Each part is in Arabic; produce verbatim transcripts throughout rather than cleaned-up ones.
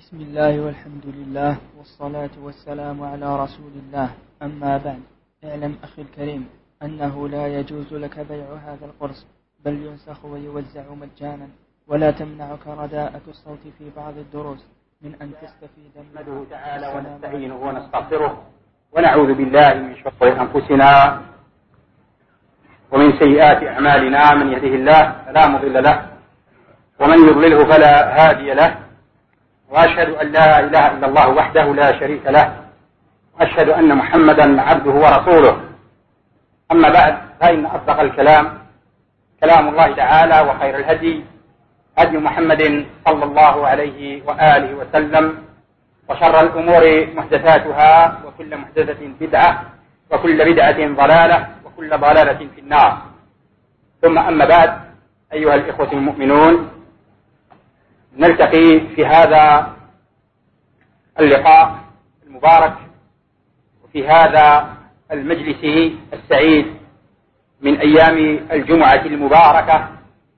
بسم الله والحمد لله والصلاة والسلام على رسول الله. أما بعد، اعلم أخي الكريم أنه لا يجوز لك بيع هذا القرص، بل ينسخ ويوزع مجانا، ولا تمنعك رداءة الصوت في بعض الدروس من أن تستفيد منه تعالى ونستعينه ونستغفره ونعوذ بالله من شرور أنفسنا ومن سيئات أعمالنا. من يهده الله فلا مضل له ومن يضلله فلا هادي له، وأشهد أن لا إله إلا الله وحده لا شريك له، وأشهد أن محمدا عبده ورسوله. أما بعد، فإن أصدق الكلام كلام الله تعالى، وخير الهدي هدي محمد صلى الله عليه وآله وسلم، وشر الأمور محدثاتها، وكل محدثة بدعة، وكل بدعة ضلالة، وكل ضلالة في النار. ثم أما بعد، أيها الإخوة المؤمنون، نلتقي في هذا اللقاء المبارك وفي هذا المجلس السعيد من أيام الجمعة المباركة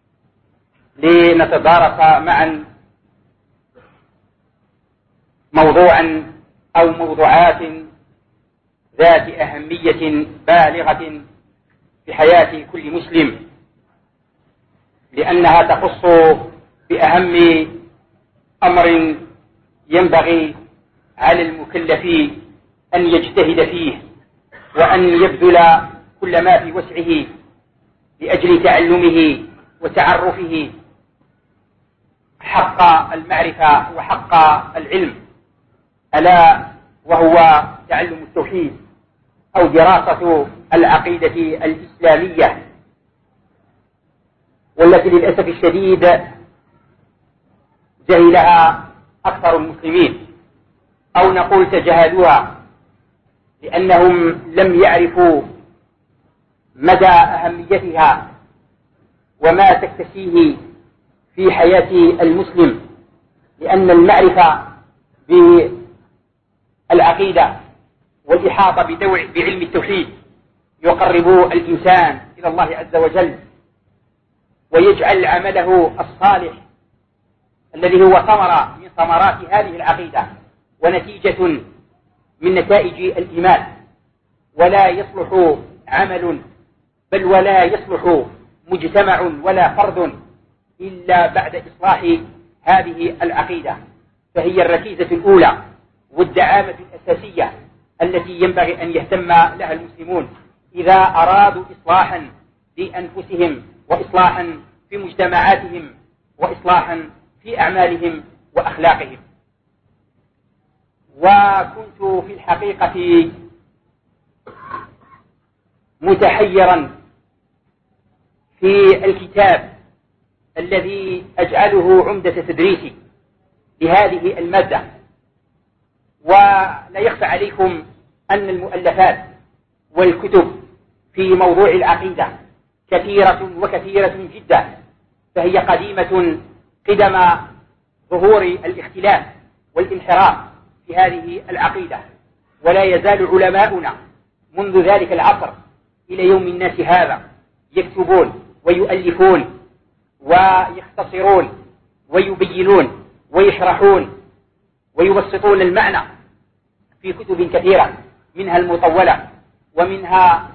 لنتدارس معا موضوعا أو موضوعات ذات أهمية بالغة في حياة كل مسلم، لأنها تخص بأهم أمر ينبغي على المكلف أن يجتهد فيه، وأن يبذل كل ما في وسعه لأجل تعلمه وتعرفه حق المعرفة وحق العلم، ألا وهو تعلم التوحيد أو دراسة العقيدة الإسلامية، والتي للأسف الشديد جهلها أكثر المسلمين، أو نقول تجاهلوها، لأنهم لم يعرفوا مدى أهميتها وما تكتسيه في حياة المسلم، لأن المعرفة بالعقيدة والإحاطة بعلم التوحيد يقرب الإنسان إلى الله عز وجل، ويجعل عمله الصالح الذي هو ثمرة من ثمرات هذه العقيدة ونتيجة من نتائج الإيمان. ولا يصلح عمل بل ولا يصلح مجتمع ولا فرد إلا بعد إصلاح هذه العقيدة، فهي الركيزة الأولى والدعامة الأساسية التي ينبغي أن يهتم لها المسلمون إذا أرادوا إصلاحا لأنفسهم، وإصلاحا في مجتمعاتهم، وإصلاحا في أعمالهم وأخلاقهم. وكنت في الحقيقة متحيرا في الكتاب الذي أجعله عمدة تدريسي لهذه المادة، ولا يخفى عليكم أن المؤلفات والكتب في موضوع العقيدة كثيرة وكثيرة جدا، فهي قديمة قدم ظهور الاختلاف والانحراف في هذه العقيدة، ولا يزال علماؤنا منذ ذلك العصر إلى يوم الناس هذا يكتبون ويؤلفون ويختصرون ويبينون ويشرحون ويبسطون المعنى في كتب كثيرة، منها المطولة ومنها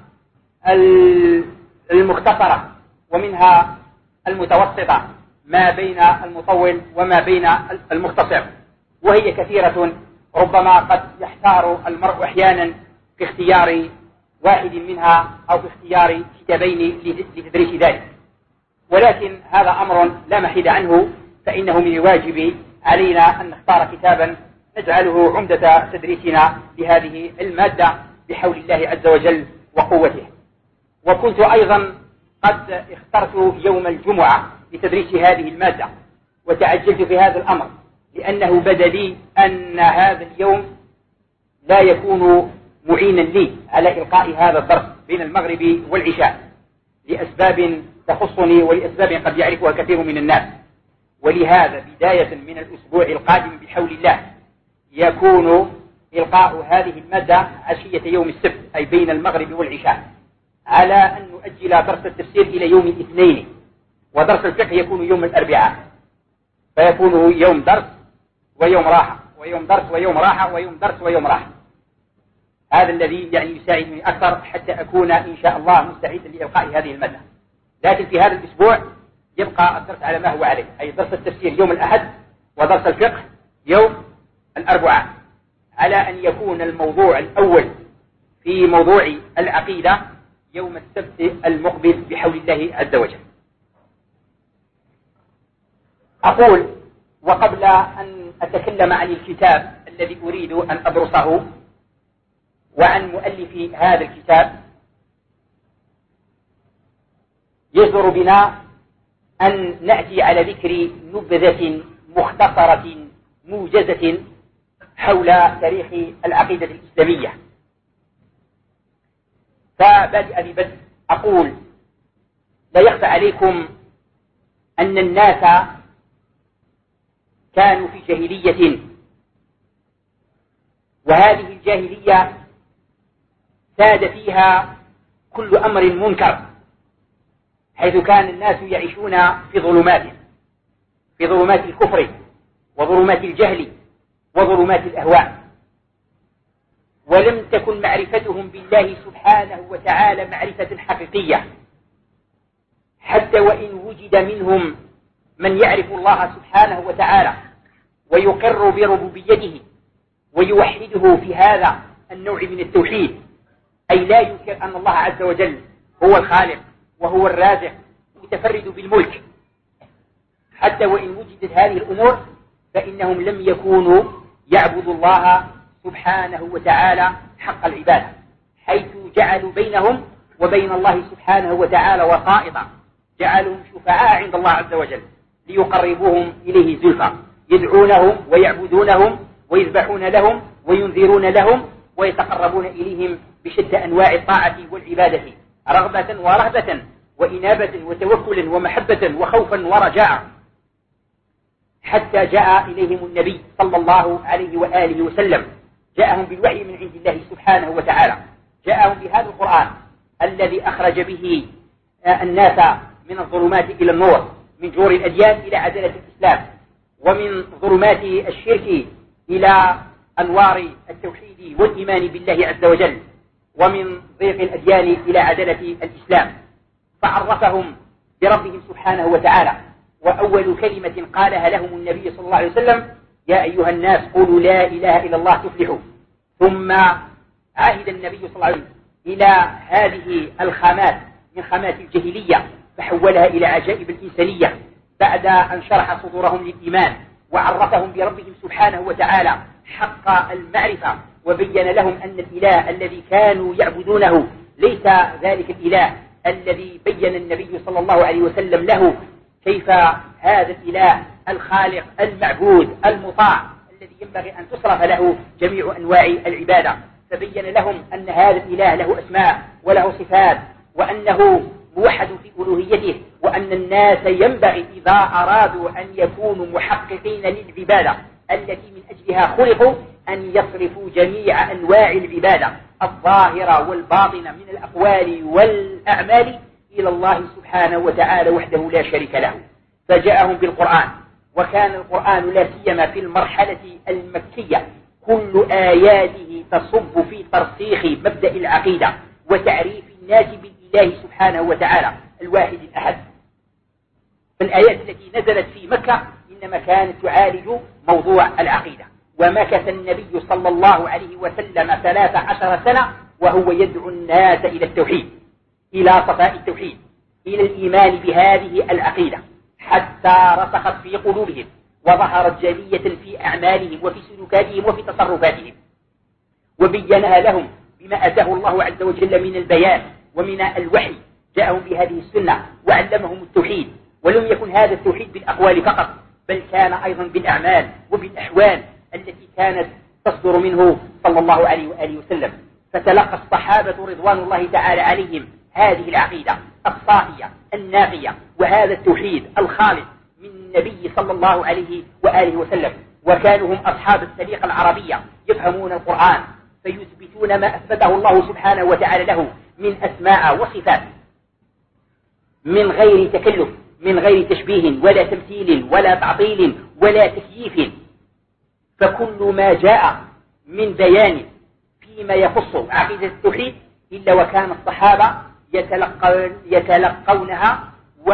المختصرة ومنها المتوسطة، ما بين المطول وما بين المختصر، وهي كثيرة. ربما قد يحتار المرء أحيانا في اختيار واحد منها أو في اختيار كتابين لتدريس ذلك، ولكن هذا أمر لا محيد عنه، فإنه من الواجب علينا أن نختار كتابا نجعله عمدة تدريسنا لهذه المادة بحول الله عز وجل وقوته. وكنت أيضا قد اخترت يوم الجمعة لتدريس هذه المادة، وتعجلت في هذا الأمر لأنه بدا لي أن هذا اليوم لا يكون معينا لي على إلقاء هذا الدرس بين المغرب والعشاء، لأسباب تخصني ولأسباب قد يعرفها كثير من الناس. ولهذا بداية من الأسبوع القادم بحول الله يكون إلقاء هذه المادة عشية يوم السبت، أي بين المغرب والعشاء، على أن نؤجل درس التفسير إلى يوم الاثنين، ودرس الفقه يكون يوم الأربعاء، فيكون يوم درس ويوم راحة، ويوم درس ويوم راحة، ويوم درس ويوم راحة. هذا الذي يعني يساعدني أكثر حتى أكون إن شاء الله مستعدا لإلقاء هذه المادة. لكن في هذا الأسبوع يبقى الدرس على ما هو عليه، أي درس التفسير يوم الأحد، ودرس الفقه يوم الأربعاء، على أن يكون الموضوع الأول في موضوع العقيدة يوم السبت المقبل بحول الله عز وجل. أقول وقبل أن أتكلم عن الكتاب الذي أريد أن أدرسه وعن مؤلف هذا الكتاب، يجدر بنا أن نأتي على ذكر نبذة مختصرة موجزة حول تاريخ العقيدة الإسلامية. فبادئ ببدء أقول لا يخفى عليكم أن الناس كانوا في جاهلية، وهذه الجاهلية ساد فيها كل أمر منكر، حيث كان الناس يعيشون في ظلمات في ظلمات الكفر وظلمات الجهل وظلمات الأهواء، ولم تكن معرفتهم بالله سبحانه وتعالى معرفة حقيقية، حتى وإن وجد منهم من يعرف الله سبحانه وتعالى ويقر بربوبيته ويوحده في هذا النوع من التوحيد، أي لا ينكر أن الله عز وجل هو الخالق وهو الرازق متفرد بالملك، حتى وإن وجدت هذه الأمور فإنهم لم يكونوا يعبدوا الله سبحانه وتعالى حق العبادة، حيث جعلوا بينهم وبين الله سبحانه وتعالى وسائطا، جعلهم شفعاء عند الله عز وجل ليقربوهم إليه زلفى، يدعونهم ويعبدونهم ويذبحون لهم وينذرون لهم ويتقربون إليهم بشتى أنواع الطاعة والعبادة، رغبة ورهبة وإنابة وتوكلا ومحبة وخوفا ورجاء، حتى جاء إليهم النبي صلى الله عليه وآله وسلم، جاءهم بالوحي من عند الله سبحانه وتعالى، جاءهم بهذا القرآن الذي أخرج به الناس من الظلمات إلى النور، من جور الأديان إلى عدالة الإسلام، ومن ظلمات الشرك إلى أنوار التوحيد والإيمان بالله عز وجل، ومن ضيق الأديان إلى عدالة الإسلام، فعرفهم بربهم سبحانه وتعالى. وأول كلمة قالها لهم النبي صلى الله عليه وسلم: يا أيها الناس قولوا لا إله إلا الله تفلحوا. ثم عهد النبي صلى الله عليه وسلم إلى هذه الخامات من خامات الجاهلية، فحولها إلى عجائب الإنسانية بعد أن شرح صدورهم للإيمان وعرفهم بربهم سبحانه وتعالى حق المعرفة، وبين لهم أن الإله الذي كانوا يعبدونه ليس ذلك الإله الذي بين النبي صلى الله عليه وسلم له كيف هذا الإله الخالق المعبود المطاع الذي ينبغي أن تصرف له جميع أنواع العبادة، فبين لهم أن هذا الإله له أسماء وله صفات، وأنه موحد في ألوهيته، وأن الناس ينبغي إذا أرادوا أن يكونوا محققين للعبادة التي من أجلها خلقوا أن يصرفوا جميع أنواع العبادة الظاهرة والباطنة من الأقوال والأعمال إلى الله سبحانه وتعالى وحده لا شريك له. فجاءهم بالقرآن، وكان القرآن لا سيما في المرحلة المكية كل آياته تصب في ترسيخ مبدأ العقيدة وتعريف الناس بالله سبحانه وتعالى الواحد الأحد. فالآيات التي نزلت في مكة إنما كانت تعالج موضوع العقيدة، ومكث النبي صلى الله عليه وسلم ثلاث عشر سنة وهو يدعو الناس إلى التوحيد، إلى صفاء التوحيد، إلى الإيمان بهذه العقيدة، حتى رسخت في قلوبهم وظهرت جلية في أعمالهم وفي سلوكاتهم وفي تصرفاتهم، وبينها لهم بما أتاه الله عز وجل من البيان ومن الوحي. جاءهم بهذه السنة وعلمهم التوحيد، ولم يكن هذا التوحيد بالأقوال فقط، بل كان أيضا بالأعمال وبالأحوال التي كانت تصدر منه صلى الله عليه وآله وسلم. فتلقى الصحابة رضوان الله تعالى عليهم هذه العقيدة الصافية الناقية وهذا التوحيد الخالص من النبي صلى الله عليه وآله وسلم، وكانوا هم أصحاب السليقة العربية، يفهمون القرآن فيثبتون ما أثبته الله سبحانه وتعالى له من أسماء وصفات من غير تكلف، من غير تشبيه ولا تمثيل ولا تعطيل ولا تكييف، فكل ما جاء من بيان فيما يخص عقيدة التوحيد إلا وكان الصحابة يتلقونها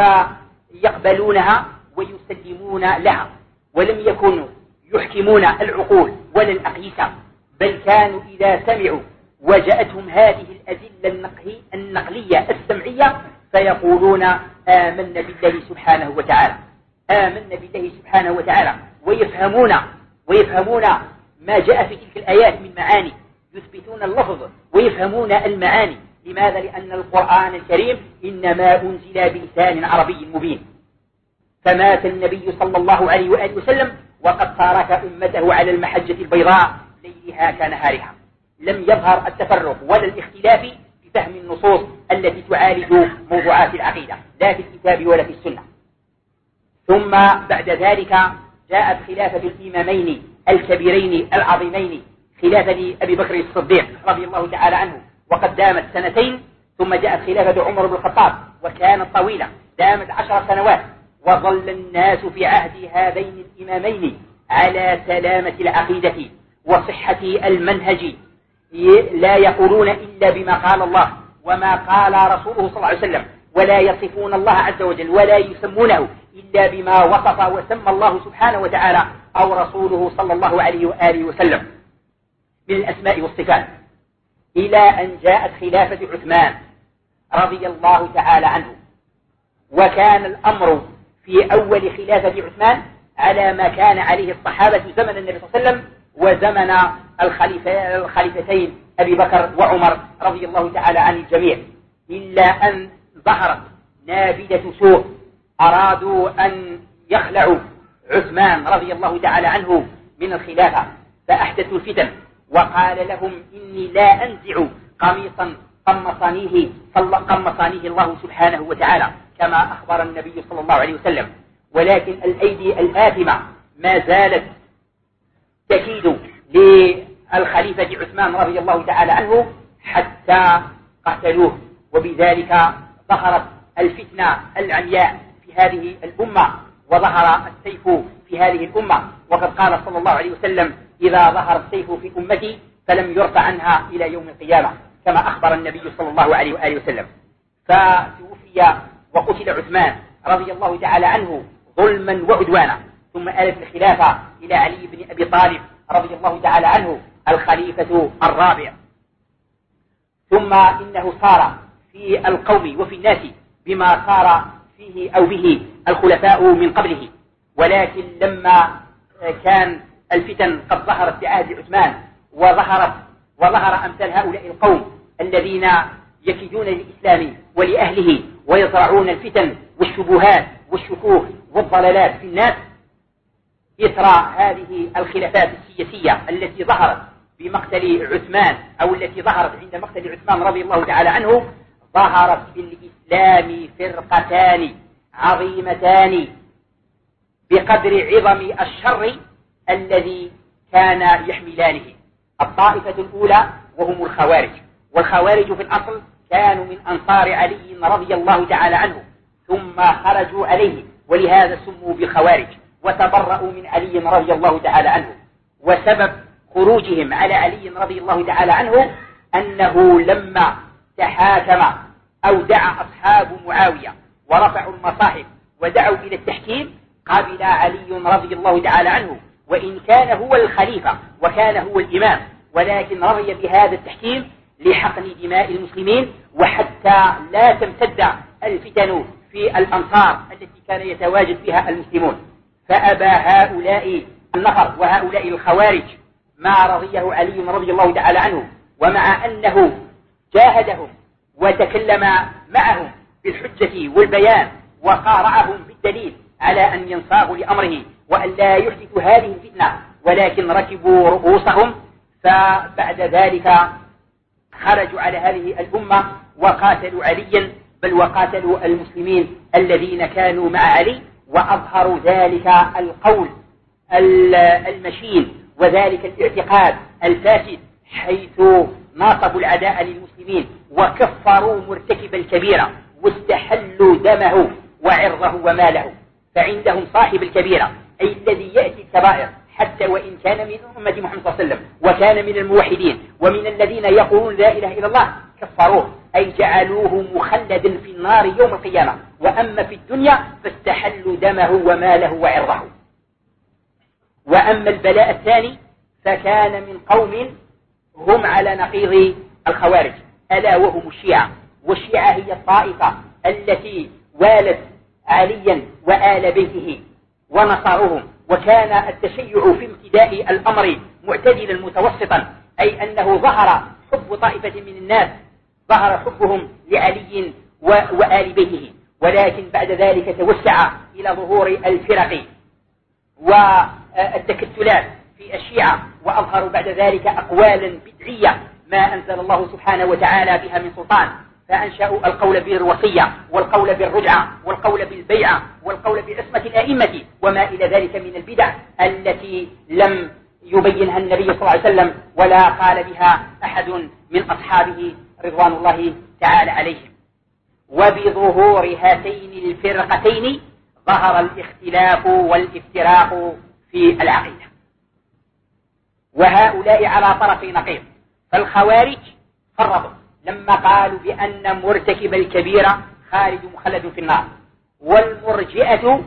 ويقبلونها ويسلمون لها، ولم يكونوا يحكمون العقول ولا الأقيسة، بل كانوا إذا سمعوا وجاءتهم هذه الأدلة النقلية السمعية فيقولون آمنا بالله سبحانه وتعالى، آمنا بالله سبحانه وتعالى، ويفهمون ويفهمون ما جاء في تلك الآيات من معاني، يثبتون اللفظ ويفهمون المعاني. لماذا؟ لأن القرآن الكريم إنما أنزل بلسان عربي مبين. فمات النبي صلى الله عليه وآله وسلم وقد ترك أمته على المحجة البيضاء ليلها كنهارها، لم يظهر التفرق ولا الاختلاف في فهم النصوص التي تعالج موضوعات العقيدة، لا في الكتاب ولا في السنة. ثم بعد ذلك جاءت خلافة الإمامين الكبيرين العظيمين، خلافة أبي بكر الصديق رضي الله تعالى عنه، وقد دامت سنتين. ثم جاءت خلافة عمر بن الخطاب وكانت طويلة، دامت عشر سنوات، وظل الناس في عهد هذين الإمامين على سلامة العقيدة وصحة المنهج، لا يقولون إلا بما قال الله وما قال رسوله صلى الله عليه وسلم، ولا يصفون الله عز وجل ولا يسمونه إلا بما وصف وسمى الله سبحانه وتعالى أو رسوله صلى الله عليه وآله وسلم من الأسماء والصفات، إلى أن جاءت خلافة عثمان رضي الله تعالى عنه. وكان الأمر في أول خلافة عثمان على ما كان عليه الصحابة زمن النبي صلى الله عليه وسلم وزمن الخليفة الخليفتين أبي بكر وعمر رضي الله تعالى عن الجميع، إلا أن ظهرت نابذة سوء، أرادوا أن يخلعوا عثمان رضي الله تعالى عنه من الخلافة، فأحدثوا الفتن، وقال لهم إني لا أنزع قميصا قمصانيه قمصانيه الله سبحانه وتعالى كما أخبر النبي صلى الله عليه وسلم، ولكن الأيدي الآثمة ما زالت تكيد للخليفة عثمان رضي الله تعالى عنه حتى قتلوه، وبذلك ظهرت الفتنة العمياء في هذه الأمة، وظهر السيف في هذه الأمة. وقد قال صلى الله عليه وسلم إذا ظهر السيف في أمتي فلم يرفع عنها إلى يوم القيامة، كما أخبر النبي صلى الله عليه وآله وسلم. فتوفي وقتل عثمان رضي الله تعالى عنه ظلما وعدوانا، ثم آلت الخلافة إلى علي بن أبي طالب رضي الله تعالى عنه الخليفة الرابع. ثم إنه صار في القوم وفي الناس بما صار فيه أو به الخلفاء من قبله، ولكن لما كان الفتن قد ظهرت في عهد عثمان وظهرت وظهر أمثال هؤلاء القوم الذين يكيدون للإسلام ولأهله ويزرعون الفتن والشبهات والشكوك والضلالات في الناس، إثر هذه الخلافات السياسية التي ظهرت بمقتل عثمان أو التي ظهرت عند مقتل عثمان رضي الله تعالى عنه، ظهرت في الإسلام فرقتان عظيمتان بقدر عظم الشر الذي كان يحملانه. الطائفة الأولى وهم الخوارج، والخوارج في الأصل كانوا من أنصار علي رضي الله تعالى عنه، ثم خرجوا عليه ولهذا سموا بالخوارج وتبرأوا من علي رضي الله تعالى عنه. وسبب خروجهم على علي رضي الله تعالى عنه أنه لما تحاكم أو دعا أصحاب معاوية ورفعوا المصاحف ودعوا إلى التحكيم، قبل علي رضي الله تعالى عنه وإن كان هو الخليفة وكان هو الإمام، ولكن رضي بهذا التحكيم لحقن دماء المسلمين وحتى لا تمتد الفتن في الأمصار التي كان يتواجد فيها المسلمون. فأبى هؤلاء النفر وهؤلاء الخوارج ما رضيه علي رضي الله تعالى عنه، ومع أنه جاهدهم وتكلم معهم بالحجة والبيان وقارعهم بالدليل على أن ينصاغوا لأمره وأن لا يحدثوا هذه الفتنة، ولكن ركبوا رؤوسهم. فبعد ذلك خرجوا على هذه الأمة وقاتلوا عليا، بل وقاتلوا المسلمين الذين كانوا مع علي، وأظهروا ذلك القول المشين وذلك الاعتقاد الفاسد، حيث ناصبوا العداء للمسلمين وكفروا مرتكب الكبيرة واستحلوا دمه وعرضه وماله. فعندهم صاحب الكبيرة أي الذي يأتي الكبائر حتى وإن كان من أمة محمد صلى الله عليه وسلم وكان من الموحدين ومن الذين يقولون لا إله إلا الله كفروه، أي جعلوه مخلدا في النار يوم القيامة، وأما في الدنيا فاستحلوا دمه وماله وعرضه. وأما البلاء الثاني فكان من قوم هم على نقيض الخوارج، ألا وهم الشيعة. والشيعة هي الطائفة التي والت عليا وآل بيته ونصروهم، وكان التشيع في ابتداء الأمر معتدلا متوسطا، أي أنه ظهر حب طائفة من الناس، ظهر حبهم لعلي وآل بيته، ولكن بعد ذلك توسع إلى ظهور الفرق والتكتلات في الشيعة، وأظهروا بعد ذلك أقوالا بدعية ما أنزل الله سبحانه وتعالى بها من سلطان، فأنشأوا القول بالوصية والقول بالرجعة والقول بالبيعة والقول بعصمة الأئمة وما إلى ذلك من البدع التي لم يبينها النبي صلى الله عليه وسلم ولا قال بها أحد من أصحابه رضوان الله تعالى عليهم. وبظهور هاتين الفرقتين ظهر الاختلاف والافتراق في العقيدة، وهؤلاء على طرف نقيض. فالخوارج فرطوا لما قالوا بأن مرتكب الكبيرة خالد مخلد في النار، والمرجئة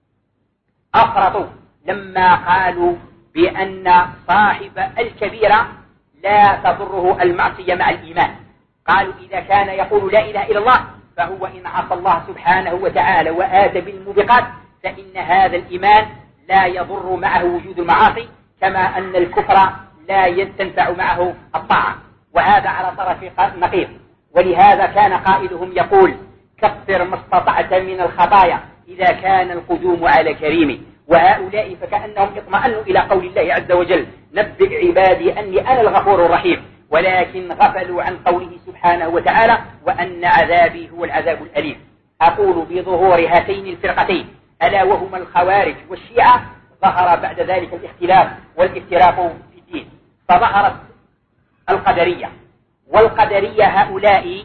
أفرطوا لما قالوا بأن صاحب الكبيرة لا تضره المعصية مع الإيمان. قالوا إذا كان يقول لا إله إلا الله فهو إن عصى الله سبحانه وتعالى وآتى بالموبقات فإن هذا الإيمان لا يضر معه وجود المعاصي، كما أن الكفر لا تنفع معه الطاعة، وهذا على طرف نقيض. ولهذا كان قائدهم يقول كفر ما استطعت من الخطايا إذا كان القدوم على كريم. وهؤلاء فكأنهم اطمأنوا إلى قول الله عز وجل نبئ عبادي أني أنا الغفور الرحيم، ولكن غفلوا عن قوله سبحانه وتعالى وأن عذابي هو العذاب الأليم. أقول بظهور هاتين الفرقتين ألا وهما الخوارج والشيعة ظهر بعد ذلك الاختلاف والافتراق في الدين، فظهرت القدرية. والقدرية هؤلاء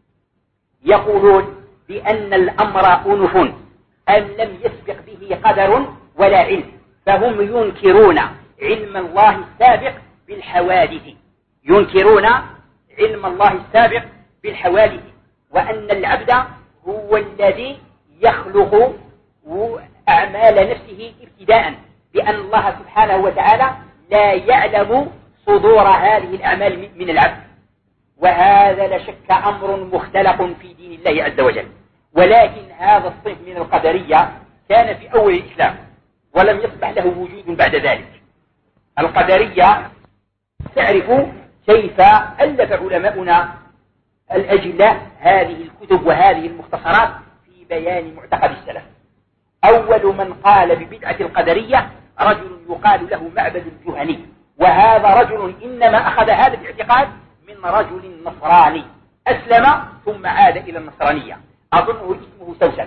يقولون بأن الأمر أنف أن لم يسبق به قدر ولا علم، فهم ينكرون علم الله السابق بالحوادث، ينكرون علم الله السابق بالحوادث، وأن العبد هو الذي يخلق أعمال نفسه ابتداء، بأن الله سبحانه وتعالى لا يعلم صدور هذه الأعمال من العبد. وهذا لا شك أمر مختلق في دين الله عز وجل. ولكن هذا الصنف من القدرية كان في أول الإسلام ولم يصبح له وجود بعد ذلك. القدرية تعرف كيف ألف علماؤنا الأجلاء هذه الكتب وهذه المختصرات في بيان معتقد السلف. أول من قال ببدعة القدرية رجل يقال له معبد الجهني، وهذا رجل إنما أخذ هذا الاعتقاد من رجل نصراني أسلم ثم عاد إلى النصرانية، أظنه اسمه سوسن،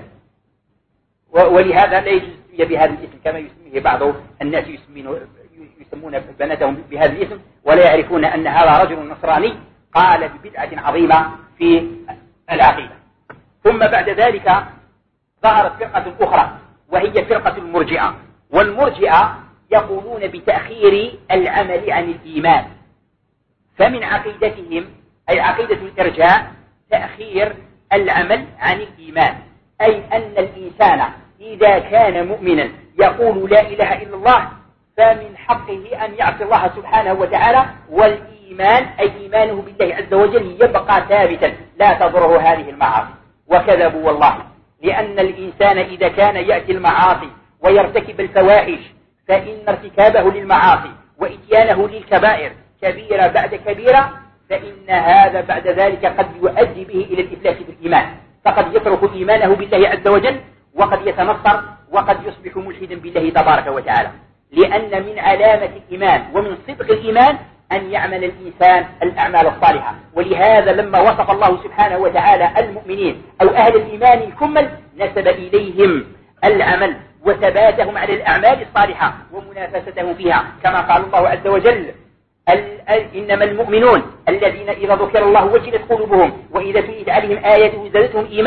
ولهذا لا يجوز بهذا الاسم كما يسميه بعض الناس يسمون بناتهم بهذا الاسم ولا يعرفون أن هذا رجل نصراني قال ببدعة عظيمة في العقيدة. ثم بعد ذلك ظهرت فرقة أخرى وهي فرقة المرجئة. والمرجئة يقولون بتأخير العمل عن الإيمان، فمن عقيدتهم أي عقيدة الإرجاء تأخير العمل عن الإيمان، أي أن الإنسان إذا كان مؤمنا يقول لا إله إلا الله فمن حقه أن يعصي الله سبحانه وتعالى، والإيمان أي إيمانه بالله عز وجل يبقى ثابتا لا تضره هذه المعاصي. وكذبوا والله، لأن الإنسان إذا كان يأتي المعاصي ويرتكب الفواحش فإن ارتكابه للمعاصي وإتيانه للكبائر كبيرة بعد كبيرة، فإن هذا بعد ذلك قد يؤدي به إلى الإفلاس بالإيمان، فقد يترك إيمانه بالله عز وجل وقد يتنصر وقد يصبح ملحدا بالله تبارك وتعالى. لأن من علامة الإيمان ومن صدق الإيمان أن يعمل الإنسان الأعمال الصالحة. ولهذا لما وصف الله سبحانه وتعالى المؤمنين أو أهل الإيمان الكمل نسب إليهم العمل وثباتهم على الأعمال الصالحة ومنافستهم فيها، كما قال الله عز وجل إنما المؤمنون الذين إذا ذكر الله وجلت قلوبهم وإذا تليت عليهم آياته زادتهم إيمانا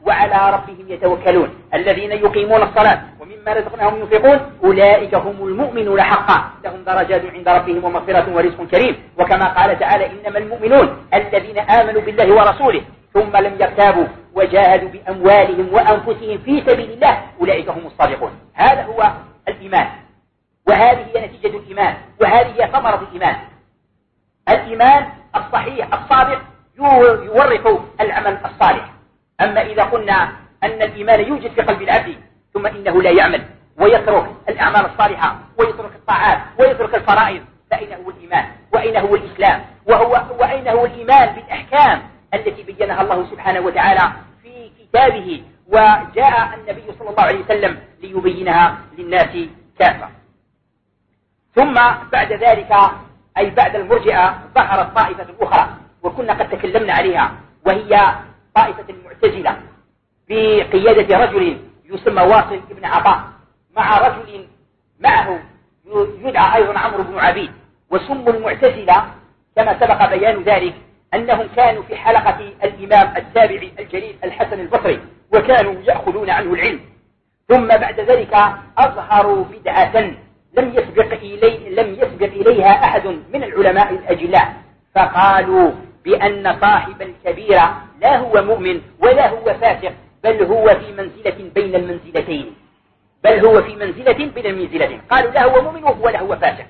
وعلى ربهم يتوكلون الذين يقيمون الصلاة ومما رزقناهم ينفقون أولئك هم المؤمنون حقا لهم درجات عند ربهم ومغفرة ورزق كريم. وكما قال تعالى إنما المؤمنون الذين آمنوا بالله ورسوله ثم لم يرتابوا وجاهدوا بأموالهم وأنفسهم في سبيل الله أولئك هم الصادقون. هذا هو الإيمان، وهذه هي نتيجة الإيمان، وهذه هي ثمرة الإيمان. الإيمان الصحيح الصادق يورث العمل الصالح. أما إذا قلنا أن الإيمان يوجد في قلب العبد ثم إنه لا يعمل ويترك الأعمال الصالحة ويترك الطاعات ويترك الفرائض فأين هو الإيمان؟ وأين هو الإسلام؟ وهو وأين هو الإيمان بالأحكام التي بينها الله سبحانه وتعالى في كتابه، وجاء النبي صلى الله عليه وسلم ليبينها للناس كافة. ثم بعد ذلك أي بعد المرجئة ظهرت طائفة أخرى وكنا قد تكلمنا عليها، وهي طائفة المعتزلة بقيادة رجل يسمى واصل بن عطاء مع رجل معه يدعى أيضا عمرو بن عبيد. وسموا المعتزلة كما سبق بيان ذلك أنهم كانوا في حلقة الإمام التابعي الجليل الحسن البصري وكانوا يأخذون عنه العلم. ثم بعد ذلك أظهروا بدعة لم يسبق إلي لم يسبق إليها أحد من العلماء الأجلاء، فقالوا بأن صاحب الكبيرة لا هو مؤمن ولا هو فاسق، بل هو في منزلة بين المنزلتين بل هو في منزلة بين المنزلتين قالوا لا هو مؤمن ولا هو فاسق،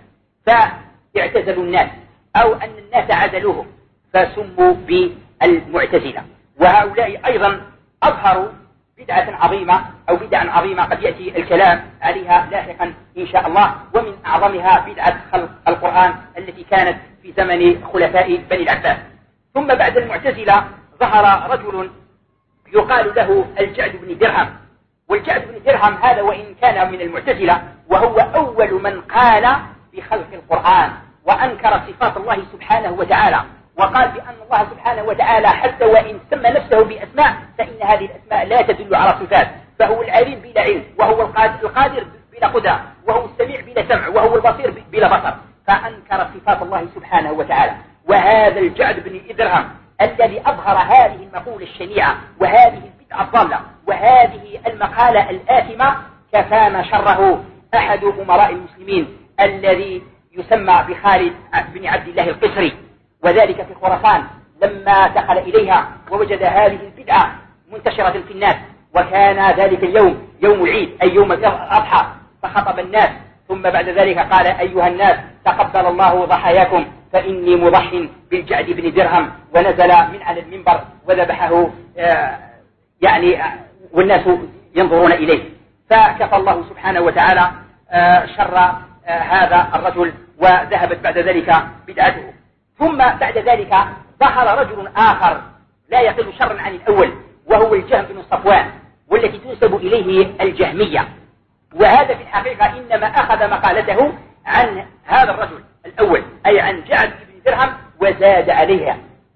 فاعتزلوا الناس أو أن الناس عزلوهم فسموا بالمعتزلة. وهؤلاء أيضا أظهروا بدعة عظيمة أو بدعة عظيمة قد يأتي الكلام عليها لاحقا إن شاء الله. ومن أعظمها بدعة خلق القرآن التي كانت في زمن خلفاء بني العباس. ثم بعد المعتزلة ظهر رجل يقال له الجعد بن درهم. والجعد بن درهم هذا وإن كان من المعتزلة وهو أول من قال بخلق القرآن وأنكر صفات الله سبحانه وتعالى، وقال بأن الله سبحانه وتعالى حتى وإن سمى نفسه بأسماء فإن هذه الأسماء لا تدل على صفات، فهو العليم بلا علم، وهو القادر بلا قدرة، وهو السميع بلا سمع، وهو البصير بلا بصر، فأنكر صفات الله سبحانه وتعالى. وهذا الجعد بن درهم الذي أظهر هذه المقولة الشنيعة وهذه البدعة الضالة وهذه المقالة الآثمة كفان شره أحد أمراء المسلمين الذي يسمى بخالد بن عبد الله القسري، وذلك في خراسان لما دخل إليها ووجد هذه البدعة منتشرة في الناس، وكان ذلك اليوم يوم العيد أي يوم الأضحى، فخطب الناس ثم بعد ذلك قال أيها الناس تقبل الله ضحاياكم فإني مضح بالجعد بن درهم، ونزل من على المنبر وذبحه آه يعني آه والناس ينظرون إليه، فكفى الله سبحانه وتعالى آه شر آه هذا الرجل وذهبت بعد ذلك بدعته. ثم بعد ذلك ظهر رجل آخر لا يقل شرا عن الأول وهو الجهم بن صفوان والتي تنسب إليه الجهمية، وهذا في الحقيقة إنما أخذ مقالته عن هذا الرجل الأول أي عن جعد بن درهم وزاد عليها،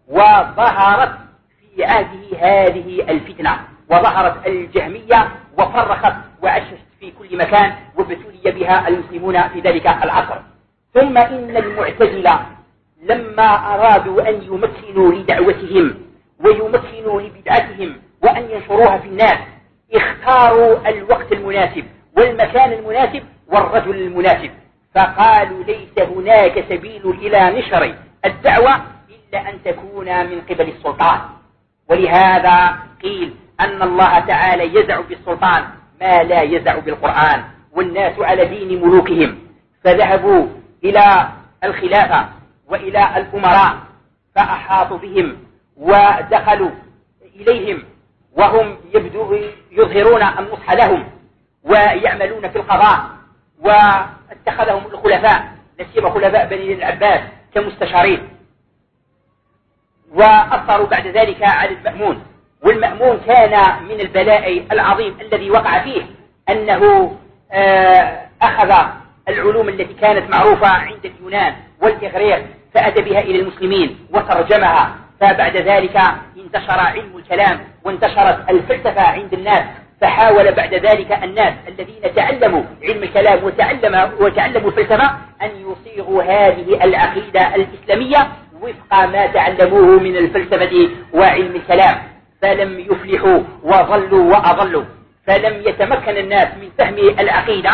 وظهرت في عهده هذه الفتنة وظهرت الجهمية وفرخت وعشت في كل مكان وابتلي بها المسلمون في ذلك العصر. ثم إن المعتزلة لما أرادوا أن يمكنوا لدعوتهم ويمكنوا لبدعتهم وأن ينشروها في الناس اختاروا الوقت المناسب والمكان المناسب والرجل المناسب، فقالوا ليس هناك سبيل إلى نشر الدعوة إلا أن تكون من قبل السلطان. ولهذا قيل أن الله تعالى يزع بالسلطان ما لا يزع بالقرآن، والناس على دين ملوكهم، فذهبوا إلى الخلافة وإلى الأمراء فأحاطوا بهم ودخلوا إليهم وهم يبدو يظهرون النصح لهم ويعملون في القضاء، واتخذهم الخلفاء نسيب خلفاء بني العباس كمستشارين، وأثروا بعد ذلك على المأمون. والمأمون كان من البلاء العظيم الذي وقع فيه أنه أخذ العلوم التي كانت معروفة عند اليونان والإغريق فأتى بها إلى المسلمين وترجمها، فبعد ذلك انتشر علم الكلام وانتشرت الفلسفة عند الناس، فحاول بعد ذلك الناس الذين تعلموا علم الكلام وتعلموا وتعلموا الفلسفة أن يصيغوا هذه العقيدة الإسلامية وفق ما تعلموه من الفلسفة وعلم الكلام، فلم يفلحوا وظلوا وأضلوا، فلم يتمكن الناس من فهم العقيدة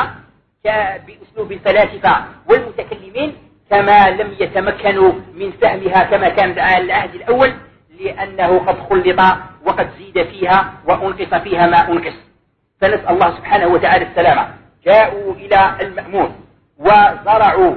بأسلوب الفلاسفة والمتكلمين كما لم يتمكنوا من فهمها كما كان على العهد الأول، لأنه قد خلط وقد زيد فيها وأنقص فيها ما أنقص. فنسأل الله سبحانه وتعالى السلامة. جاءوا إلى المأمون وزرعوا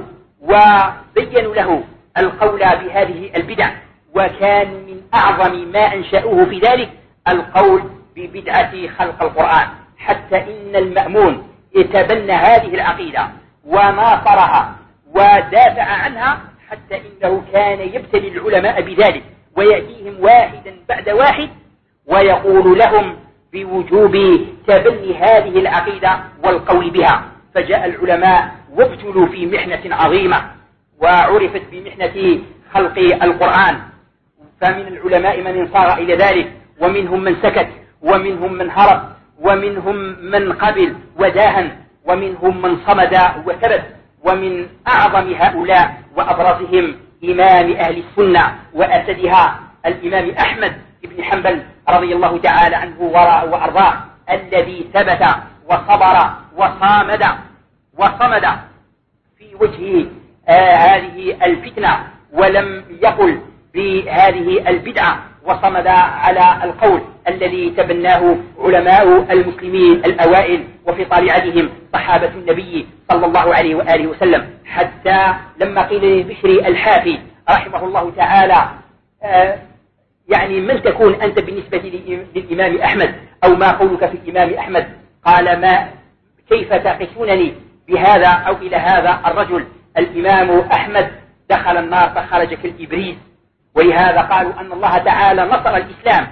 وبينوا له القول بهذه البدع، وكان من أعظم ما أنشأوه في ذلك القول ببدعة خلق القرآن، حتى إن المأمون يتبنى هذه العقيدة وناصرها ودافع عنها، حتى إنه كان يبتلي العلماء بذلك ويأتيهم واحدا بعد واحد ويقول لهم بوجوب تبني هذه العقيدة والقول بها. فجاء العلماء وابتلوا في محنة عظيمة وعرفت بمحنة خلق القرآن، فمن العلماء من انصار إلى ذلك، ومنهم من سكت، ومنهم من هرب، ومنهم من قبل وداهن، ومنهم من صمد وثبت. ومن أعظم هؤلاء وأبرزهم إمام أهل السنة وأسدها الإمام أحمد بن حنبل رضي الله تعالى عنه وأرضاه، الذي ثبت وصبر وصامد وصمد في وجه آه هذه الفتنة، ولم يقل بهذه البدعة، وصمد على القول الذي تبناه علماء المسلمين الأوائل وفي طالعتهم صحابة النبي صلى الله عليه وآله وسلم، حتى لما قيل لبشري الحافي رحمه الله تعالى آه يعني من تكون أنت بالنسبة للإمام أحمد، أو ما قولك في الإمام أحمد؟ قال: ما كيف تقيسونني بهذا أو إلى هذا الرجل؟ الإمام أحمد دخل النار فخرج كالإبريز. ولهذا قالوا أن الله تعالى نصر الإسلام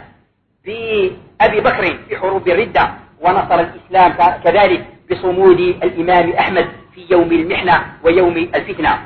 بأبي بكر في حروب الردة، ونصر الإسلام كذلك بصمود الإمام أحمد في يوم المحنة ويوم الفتنة.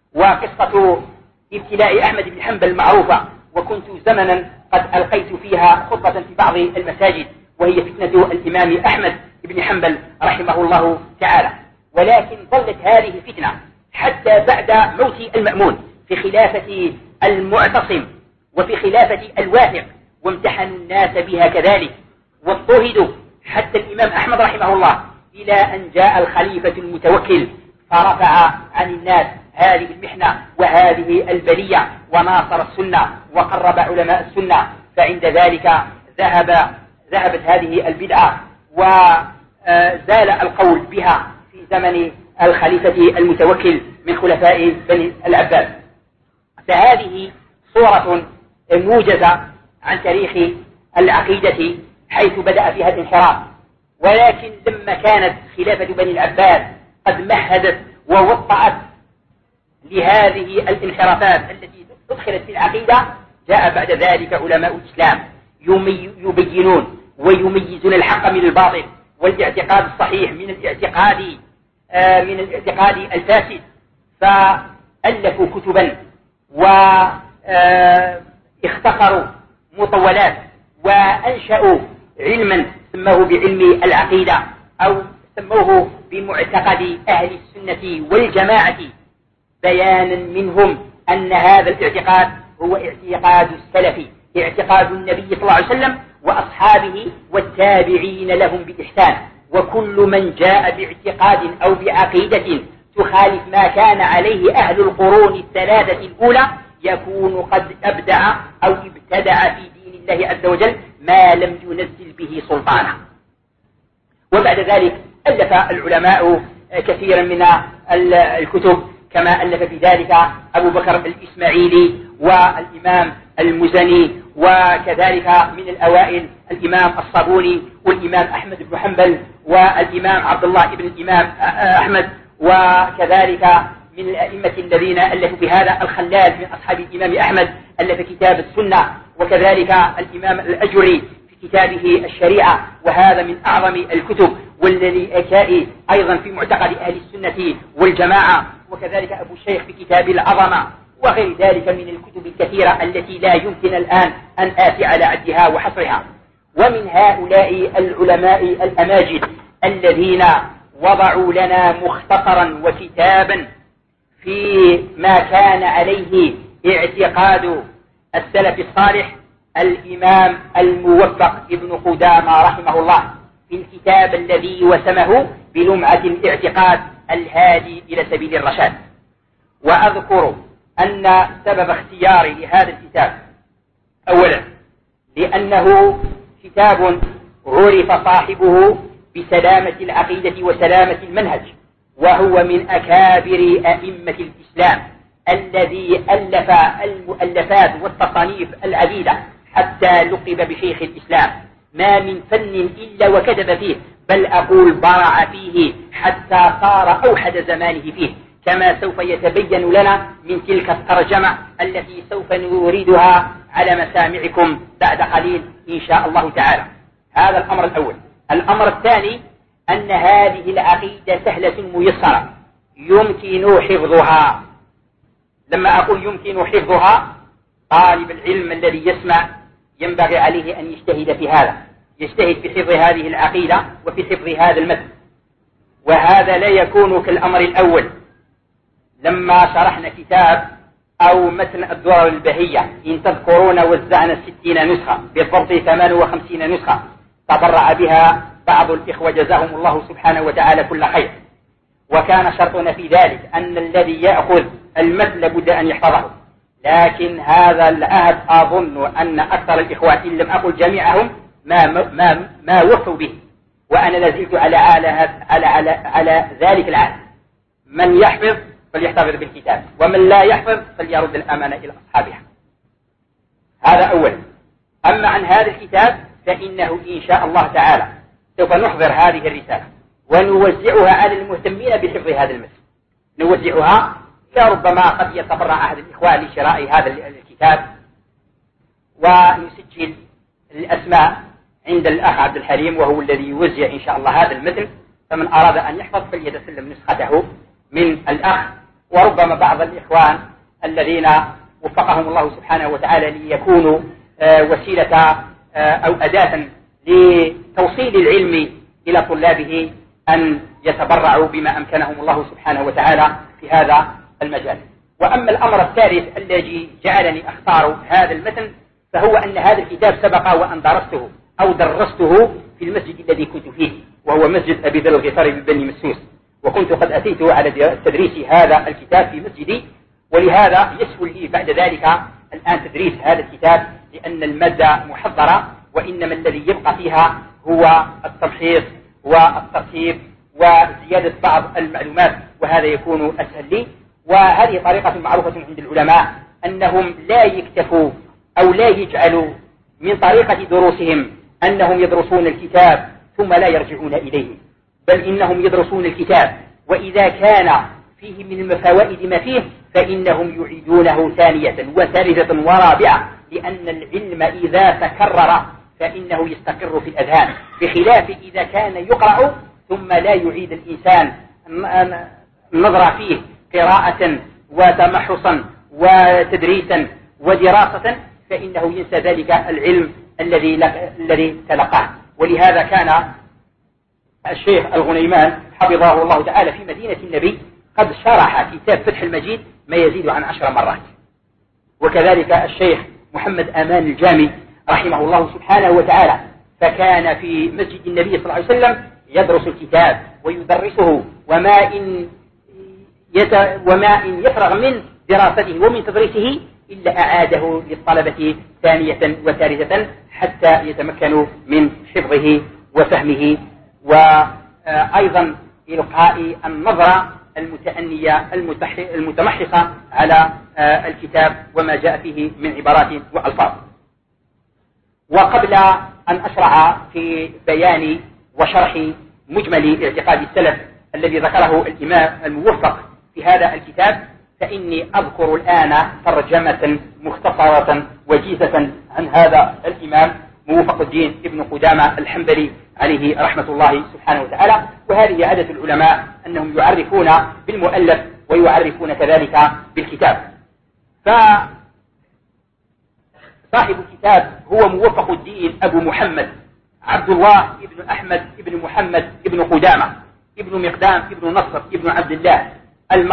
وقصة ابتلاء أحمد بن حنبل معروفة، وكنت زمنا قد ألقيت فيها خطبة في بعض المساجد، وهي فتنة الإمام أحمد بن حنبل رحمه الله تعالى. ولكن ظلت هذه الفتنة حتى بعد موت المأمون في خلافة المعتصم وفي خلافة الواثق، وامتحنوا الناس بها كذلك واضطهدوا، حتى الإمام أحمد رحمه الله إلى أن جاء الخليفة المتوكل فرفع عن الناس هذه المحنة وهذه البلية، وناصر السنة وقرب علماء السنة. فعند ذلك ذهب ذهبت هذه البدعة وزال القول بها في زمن الخليفة المتوكل من خلفاء بني العباس. فهذه صورة موجزة عن تاريخ العقيدة حيث بدأ فيها الانحراف. ولكن لما كانت خلافة بني العباس قد مهدت ووطأت لهذه الانحرافات التي أدخلت في العقيدة، جاء بعد ذلك علماء الإسلام يبينون ويميزون الحق من الباطل والاعتقاد الصحيح من الاعتقاد من الاعتقاد الفاسد، فألفوا كتبا واختصروا مطولات وأنشأوا علما سموه بعلم العقيدة، أو سموه بمعتقد أهل السنة والجماعة، بيانا منهم أن هذا الاعتقاد هو اعتقاد السلف، اعتقاد النبي صلى الله عليه وسلم وأصحابه والتابعين لهم بإحسان. وكل من جاء باعتقاد أو بعقيدة تخالف ما كان عليه أهل القرون الثلاثة الأولى يكون قد أبدع أو ابتدع في دين الله عز وجل ما لم ينزل به سلطانه. وبعد ذلك ألف العلماء كثيرا من الكتب، كما ألف في ذلك أبو بكر الإسماعيلي والإمام المزني، وكذلك من الأوائل الإمام الصابوني والإمام أحمد بن حنبل والإمام عبد الله بن الإمام أحمد، وكذلك من الأئمة الذين ألفوا بهذا الخلال من أصحاب الإمام أحمد ألف كتاب السنة، وكذلك الإمام الأجري في كتابه الشريعة، وهذا من أعظم الكتب، والذي أكائي أيضا في معتقد أهل السنة والجماعة، وكذلك أبو الشيخ في كتاب العظمة، وغير ذلك من الكتب الكثيرة التي لا يمكن الآن أن آتي على عدها وحصرها. ومن هؤلاء العلماء الأماجد الذين وضعوا لنا مختصرا وكتابا في ما كان عليه اعتقاد السلف الصالح الإمام الموفق ابن قدامة رحمه الله في الكتاب الذي وسمه بلمعة الاعتقاد الهادي إلى سبيل الرشاد. وأذكر أن سبب اختياري لهذا الكتاب أولا لأنه كتاب عرف صاحبه بسلامة العقيدة وسلامة المنهج، وهو من أكابر أئمة الإسلام الذي ألف المؤلفات والتصانيف العديدة حتى لقب بشيخ الإسلام. ما من فن إلا وكتب فيه، بل أقول برع فيه حتى صار أوحد زمانه فيه، كما سوف يتبين لنا من تلك الترجمة التي سوف نريدها على مسامعكم بعد قليل إن شاء الله تعالى. هذا الأمر الأول. الأمر الثاني أن هذه العقيدة سهلة ميسرة يمكن حفظها. لما أقول يمكن حفظها، طالب العلم الذي يسمع ينبغي عليه أن يجتهد في هذا، يجتهد في حفظ هذه العقيدة وفي حفظ هذا المتن. وهذا لا يكون كالأمر الأول. لما شرحنا كتاب أو متن الدرر البهية إن تذكرون وزعنا ستين نسخة، بالضبط ثمان وخمسين نسخة، تبرع بها بعض الإخوة جزاهم الله سبحانه وتعالى كل خير. وكان شرطنا في ذلك أن الذي يأخذ المتن لابد أن يحفظه. لكن هذا العهد أظن أن أكثر الإخوان إن لم أقل جميعهم ما ما ما وفوا به، وأنا لازلت على على على على, على ذلك العهد. من يحفظ فليحتفظ بالكتاب، ومن لا يحفظ فليرد الأمانة إلى أصحابها. هذا أولا. أما عن هذا الكتاب فإنه إن شاء الله تعالى سوف نحضر هذه الرسالة ونوزعها على المهتمين بحفظ هذا المتن. نوزعها، لربما قد يتبرع أحد الإخوان لشراء هذا الكتاب، ونسجل الأسماء عند الأخ عبد الحليم وهو الذي يوزع إن شاء الله هذا المتن. فمن أراد أن يحفظ فليتسلم نسخته من الأخ. وربما بعض الإخوان الذين وفقهم الله سبحانه وتعالى ليكونوا وسيلة أو أداة لتوصيل العلم إلى طلابه أن يتبرعوا بما أمكنهم الله سبحانه وتعالى في هذا المجال. وأما الأمر الثالث الذي جعلني أختار هذا المتن فهو أن هذا الكتاب سبق وأن درسته أو درسته في المسجد الذي كنت فيه، وهو مسجد أبي ذر الغفاري ببني مسوس، وكنت قد أتيت على تدريس هذا الكتاب في مسجدي. ولهذا يسهل لي بعد ذلك الآن تدريس هذا الكتاب، لأن المادة محضرة، وإنما الذي يبقى فيها هو التمحيص والترتيب وزيادة بعض المعلومات، وهذا يكون أسهل لي. وهذه طريقة معروفة عند العلماء أنهم لا يكتفوا أو لا يجعلوا من طريقة دروسهم أنهم يدرسون الكتاب ثم لا يرجعون إليه، بل إنهم يدرسون الكتاب وإذا كان فيه من الفوائد ما فيه فإنهم يعيدونه ثانية وثالثة ورابعة، لأن العلم إذا تكرر فإنه يستقر في الأذهان، بخلاف إذا كان يقرأ ثم لا يعيد الإنسان النظر فيه قراءة وتمحصا وتدريسا ودراسة، فإنه ينسى ذلك العلم الذي الذي تلقاه. ولهذا كان الشيخ الغنيمان حفظه الله تعالى في مدينة النبي قد شرح كتاب فتح المجيد ما يزيد عن عشر مرات. وكذلك الشيخ محمد أمان الجامي رحمه الله سبحانه وتعالى، فكان في مسجد النبي صلى الله عليه وسلم يدرس الكتاب ويدرسه، وما إن, يت... وما إن يفرغ من دراسته ومن تدريسه إلا أعاده للطلبة ثانية وثالثة حتى يتمكنوا من حفظه وفهمه، وأيضا إلقاء النظرة المتأنية المتمحصة على الكتاب وما جاء فيه من عبارات وألفاظ. وقبل أن أشرع في بيان وشرح مجمل اعتقاد السلف الذي ذكره الإمام الموفق في هذا الكتاب، فإني أذكر الآن ترجمة مختصرة وجيزة عن هذا الإمام موفق الدين ابن قدامة الحنبلي عليه رحمة الله سبحانه وتعالى. وهذه عادة العلماء أنهم يعرفون بالمؤلف ويعرفون كذلك بالكتاب. فصاحب الكتاب هو موفق الدين أبو محمد عبد الله ابن أحمد ابن محمد ابن قدامة ابن مقدام ابن نصر ابن عبد الله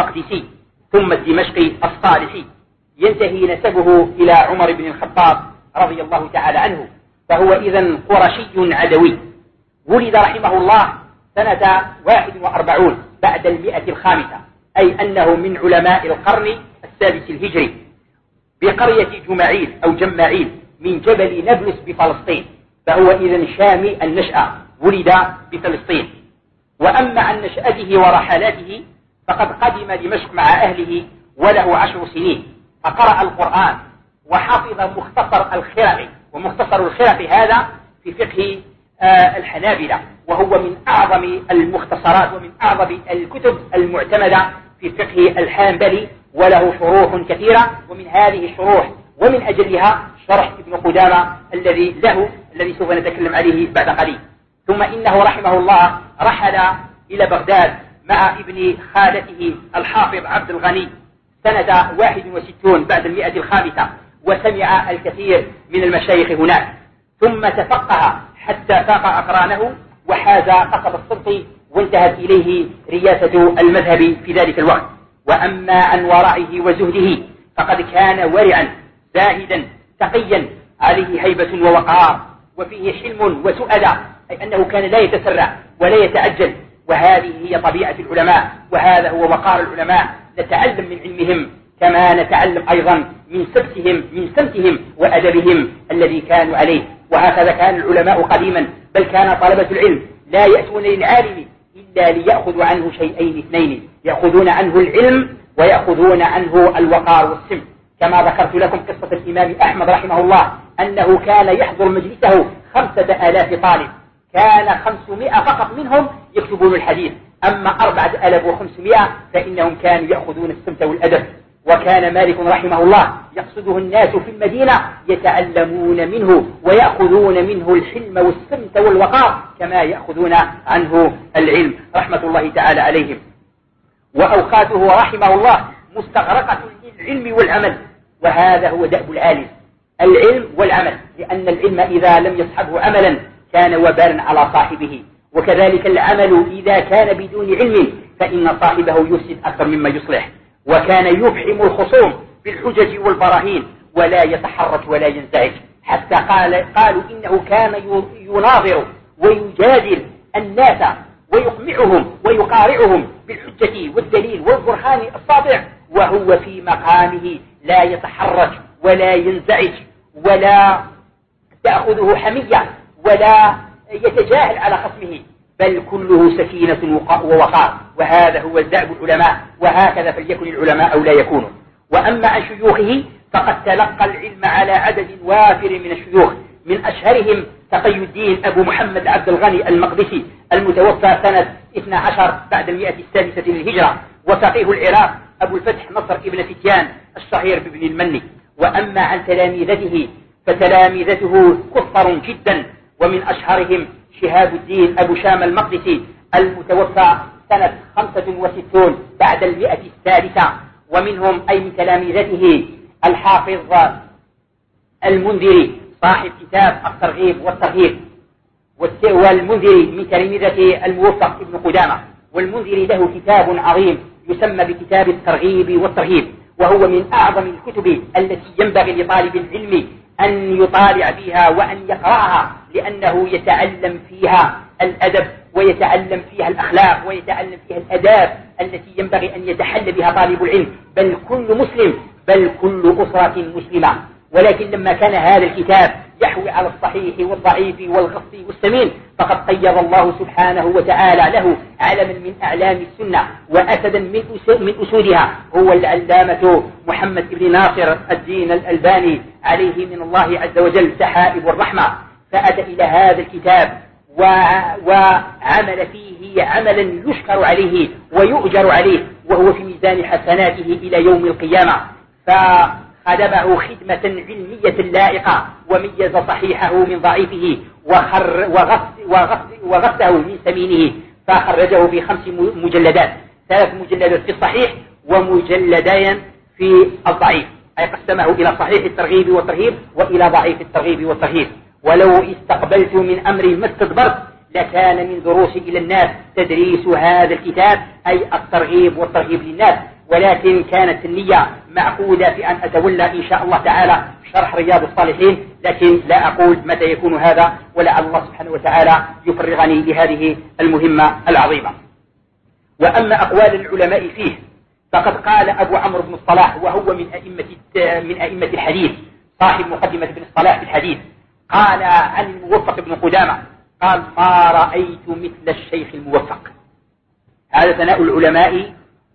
المقدسي ثم الدمشقي الصالحي، ينتهي نسبه إلى عمر بن الخطاب رضي الله تعالى عنه، فهو إذن قرشي عدوي. ولد رحمه الله سنة واحد وأربعون بعد المئة الخامسة، أي أنه من علماء القرن السادس الهجري، بقرية جماعيل أو جماعيل من جبل نابلس بفلسطين، فهو إذن شامي النشأة، ولد بفلسطين. وأما عن نشأته ورحلاته فقد قدم دمشق مع أهله وله عشر سنين، فقرأ القرآن وحفظ مختصر الخرق، ومختصر الخرق هذا في فقه آه الحنابلة، وهو من أعظم المختصرات ومن أعظم الكتب المعتمدة في فقه الحنبلي، وله شروح كثيرة، ومن هذه الشروح ومن أجلها شرح ابن قدامة الذي له الذي سوف نتكلم عليه بعد قليل. ثم إنه رحمه الله رحل إلى بغداد مع ابن خالته الحافظ عبد الغني سنة واحد وستون بعد المئة الخامسة، وسمع الكثير من المشايخ هناك، ثم تفقه حتى فاق أقرانه وحاز قصب السلط، وانتهت إليه رياسة المذهب في ذلك الوقت. وأما عن ورعه وزهده فقد كان ورعا زاهدا تقيا، عليه هيبة ووقار، وفيه حلم وسؤدة، أي أنه كان لا يتسرع ولا يتعجل، وهذه هي طبيعة العلماء، وهذا هو وقار العلماء. نتعلم من علمهم كما نتعلم أيضا من سبتهم من سمتهم وأدبهم الذي كانوا عليه. وهكذا كان العلماء قديما، بل كان طلبة العلم لا يأتون للعالم إلا ليأخذوا عنه شيئين اثنين، يأخذون عنه العلم ويأخذون عنه الوقار والسمت. كما ذكرت لكم قصة الإمام أحمد رحمه الله أنه كان يحضر مجلسه خمسة آلاف طالب، كان خمسمائة فقط منهم يكتبون الحديث، أما أربعة آلاف وخمسمائة فإنهم كانوا يأخذون السمت والأدب. وكان مالك رحمه الله يقصده الناس في المدينة يتعلمون منه ويأخذون منه الحلم والسمت والوقار كما يأخذون عنه العلم رحمة الله تعالى عليهم. وأوقاته رحمه الله مستغرقة للعلم والعمل، وهذا هو دأب العالم، العلم والعمل، لأن العلم إذا لم يصحبه عملا كان وبالا على صاحبه، وكذلك العمل إذا كان بدون علم فإن صاحبه يفسد أكثر مما يصلح. وكان يفحم الخصوم بالحجج والبراهين ولا يتحرك ولا ينزعج، حتى قال قالوا إنه كان يناظر ويجادل الناس ويقمعهم ويقارعهم بالحجة والدليل والبرهان الساطع، وهو في مقامه لا يتحرك ولا ينزعج ولا تأخذه حمية ولا يتجاهل على خصمه، بل كله سكينة ووقار. وهذا هو دأب العلماء، وهكذا فليكن العلماء أو لا يكونوا. وأما عن شيوخه فقد تلقى العلم على عدد وافر من الشيوخ، من أشهرهم تقي الدين أبو محمد عبد الغني المقدسي المتوفى سنة اثني عشر بعد المئة السادسة للهجرة، وفقيه العراق أبو الفتح نصر ابن فتيان الشهير بابن المني. وأما عن تلاميذته فتلاميذته كثر جدا، ومن أشهرهم شهاب الدين أبو شام المقدسي المتوفى سنة خمسة وستون بعد المئة السادسة، ومنهم أي من تلاميذته الحافظ المنذري صاحب كتاب الترغيب والترهيب، والمنذري من تلاميذه الموفق ابن قدامة، والمنذري له كتاب عظيم يسمى بكتاب الترغيب والترهيب، وهو من أعظم الكتب التي ينبغي لطالب العلم أن يطالع فيها وأن يقرأها، لأنه يتعلم فيها الأدب ويتعلم فيها الأخلاق ويتعلم فيها الآداب التي ينبغي أن يتحلى بها طالب العلم، بل كل مسلم، بل كل أسرة مسلمة. ولكن لما كان هذا الكتاب يحوي على الصحيح والضعيف والغص والسمين، فقد قيض الله سبحانه وتعالى له علما من أعلام السنة وأسدا من أسودها، هو العلامة محمد بن ناصر الدين الألباني عليه من الله عز وجل سحائب الرحمة، فأتى إلى هذا الكتاب وعمل فيه عملا يشكر عليه ويؤجر عليه، وهو في ميزان حسناته إلى يوم القيامة، فخدمه خدمة علمية لائقة، وميز صحيحه من ضعيفه وخر وغث وغث وغثه من سمينه، فخرجه في خمس مجلدات، ثلاث مجلدات في الصحيح ومجلدين في الضعيف، أي قسمه إلى صحيح الترغيب والترهيب وإلى ضعيف الترغيب والترهيب. ولو استقبلت من أمري ما استدبرت لكان من دروسي إلى الناس تدريس هذا الكتاب، أي الترغيب والترهيب للناس، ولكن كانت النية معقودة في أن أتولى إن شاء الله تعالى شرح رياض الصالحين، لكن لا أقول متى يكون هذا، ولعل الله سبحانه وتعالى يفرغني لهذه المهمة العظيمة. وأما أقوال العلماء فيه فقد قال أبو عمرو بن الصلاح، وهو من أئمة من أئمة الحديث، صاحب مقدمة ابن الصلاح في الحديث، قال عن الموفق بن قدامة قال: ما رأيت مثل الشيخ الموفق. هذا ثناء العلماء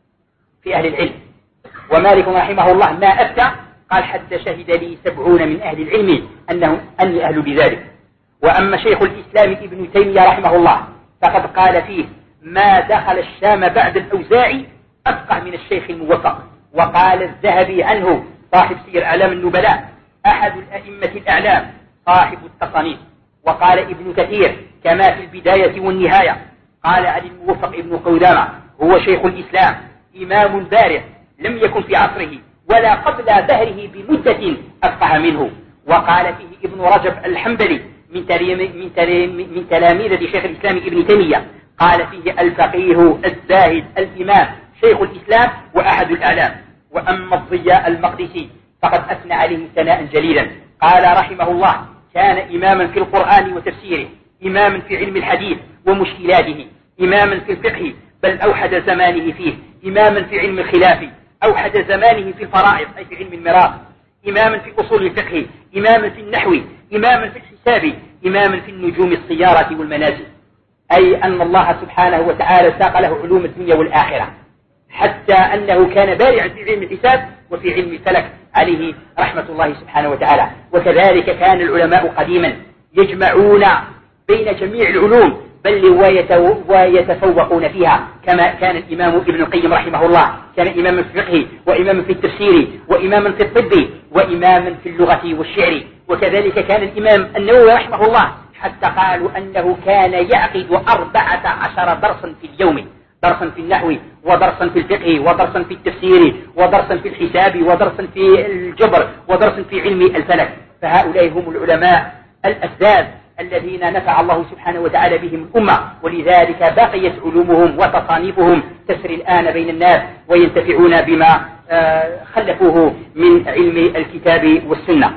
في أهل العلم. ومالك رحمه الله ما أفتى قال: حتى شهد لي سبعون من أهل العلم أنه أني أهل بذلك. وأما شيخ الإسلام ابن تيمية رحمه الله فقد قال فيه: ما دخل الشام بعد الأوزاعي أفقه من الشيخ الموفق. وقال الذهبي عنه صاحب سير أعلام النبلاء: أحد الأئمة الأعلام صاحب التصانيف. وقال ابن كثير كما في البداية والنهاية، قال عن الموفق ابن قدامة: هو شيخ الإسلام، إمام بارع لم يكن في عصره ولا قبل دهره بمدة أفقه منه. وقال فيه ابن رجب الحنبلي من من تلاميذ شيخ الإسلام ابن تيمية، قال فيه: الفقيه الزاهد الإمام شيخ الإسلام وأحد الأعلام. وأما الضياء المقدسي فقد أثنى عليه ثناء جليلا، قال رحمه الله: كان إماما في القرآن وتفسيره، إماما في علم الحديث ومشكلاته، إماما في الفقه بل أوحد زمانه فيه، إماما في علم الخلاف، أوحد زمانه في الفرائض أي في علم الميراث، إماما في أصول الفقه، إماما في النحو، إماما في الحساب، إماما في النجوم السيارة والمنازل. أي أن الله سبحانه وتعالى ساق له علوم الدنيا والآخرة، حتى أنه كان بارعا في علم الحساب وفي علم الفلك عليه رحمة الله سبحانه وتعالى. وكذلك كان العلماء قديما يجمعون بين جميع العلوم بل ويتفوقون فيها، كما كان الإمام ابن القيم رحمه الله كان إماما في الفقه وإماما في التفسير وإماما في الطب وإماما في اللغة والشعر. وكذلك كان الإمام النووي رحمه الله، حتى قالوا أنه كان يعقد أربعة عشر درسا في اليوم، درسا في النحو ودرسا في الفقه ودرسا في التفسير ودرسا في الحساب ودرسا في الجبر ودرسا في علم الفلك. فهؤلاء هم العلماء الأسداد الذين نفع الله سبحانه وتعالى بهم الأمة، ولذلك بقيت علومهم وتصانيفهم تسري الآن بين الناس وينتفعون بما خلفوه من علم الكتاب والسنة.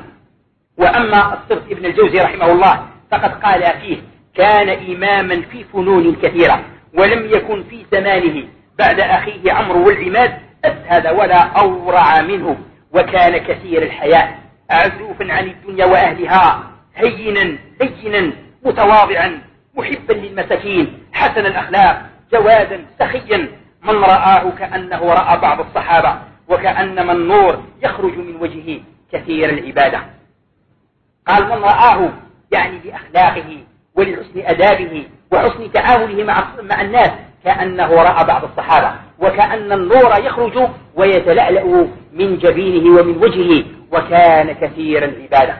وأما الصرف ابن الجوزي رحمه الله فقد قال فيه: كان إماما في فنون كثيرة ولم يكن في زمانه بعد أخيه عمرو والعماد أسهد ولا أورع منه، وكان كثير الحياء عزوفا عن الدنيا وأهلها، هينا لينا متواضعا محبا للمساكين، حسن الأخلاق جوادا سخيا، من رآه كأنه رأى بعض الصحابة، وكأنما النور يخرج من وجهه، كثير العبادة. قال: من رآه يعني بأخلاقه ولحسن أدابه وحسن تعامله مع مع الناس كأنه رأى بعض الصحابة، وكأن النور يخرج ويتلألأ من جبينه ومن وجهه، وكان كثير العبادة.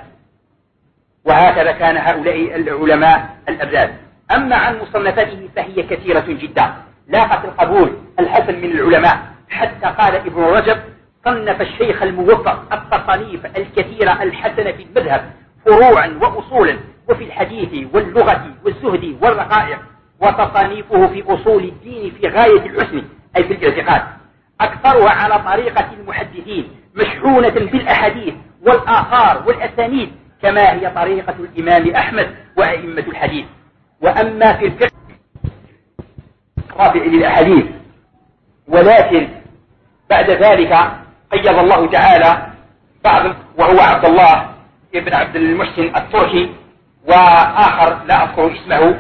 وهكذا كان هؤلاء العلماء الأبدال. أما عن مصنفاته فهي كثيرة جدا لاقت القبول الحسن من العلماء، حتى قال ابن رجب: صنف الشيخ الموفق التصانيف الكثيرة الحسنة في المذهب فروعا وأصولا، وفي الحديث واللغة والزهد والرقائق، وتصانيفه في أصول الدين في غاية الحسن أي في الاعتقاد، أكثرها على طريقة المحدثين مشحونة بالأحاديث والآثار والأسانيد، كما هي طريقة الإمام أحمد وأئمة الحديث. وأما في الفقه رابع للأحاديث، ولكن بعد ذلك قيض الله تعالى بعض، وهو عبد الله ابن عبد المحسن التركي وآخر لا أذكر اسمه،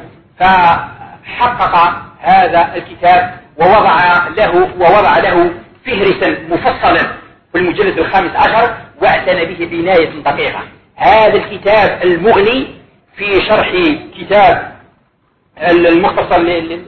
فحقق هذا الكتاب ووضع له ووضع له فهرسا مفصلا في المجلد الخامس عشر، واعتنى به بعناية دقيقة. هذا الكتاب المغني في شرح كتاب المختصر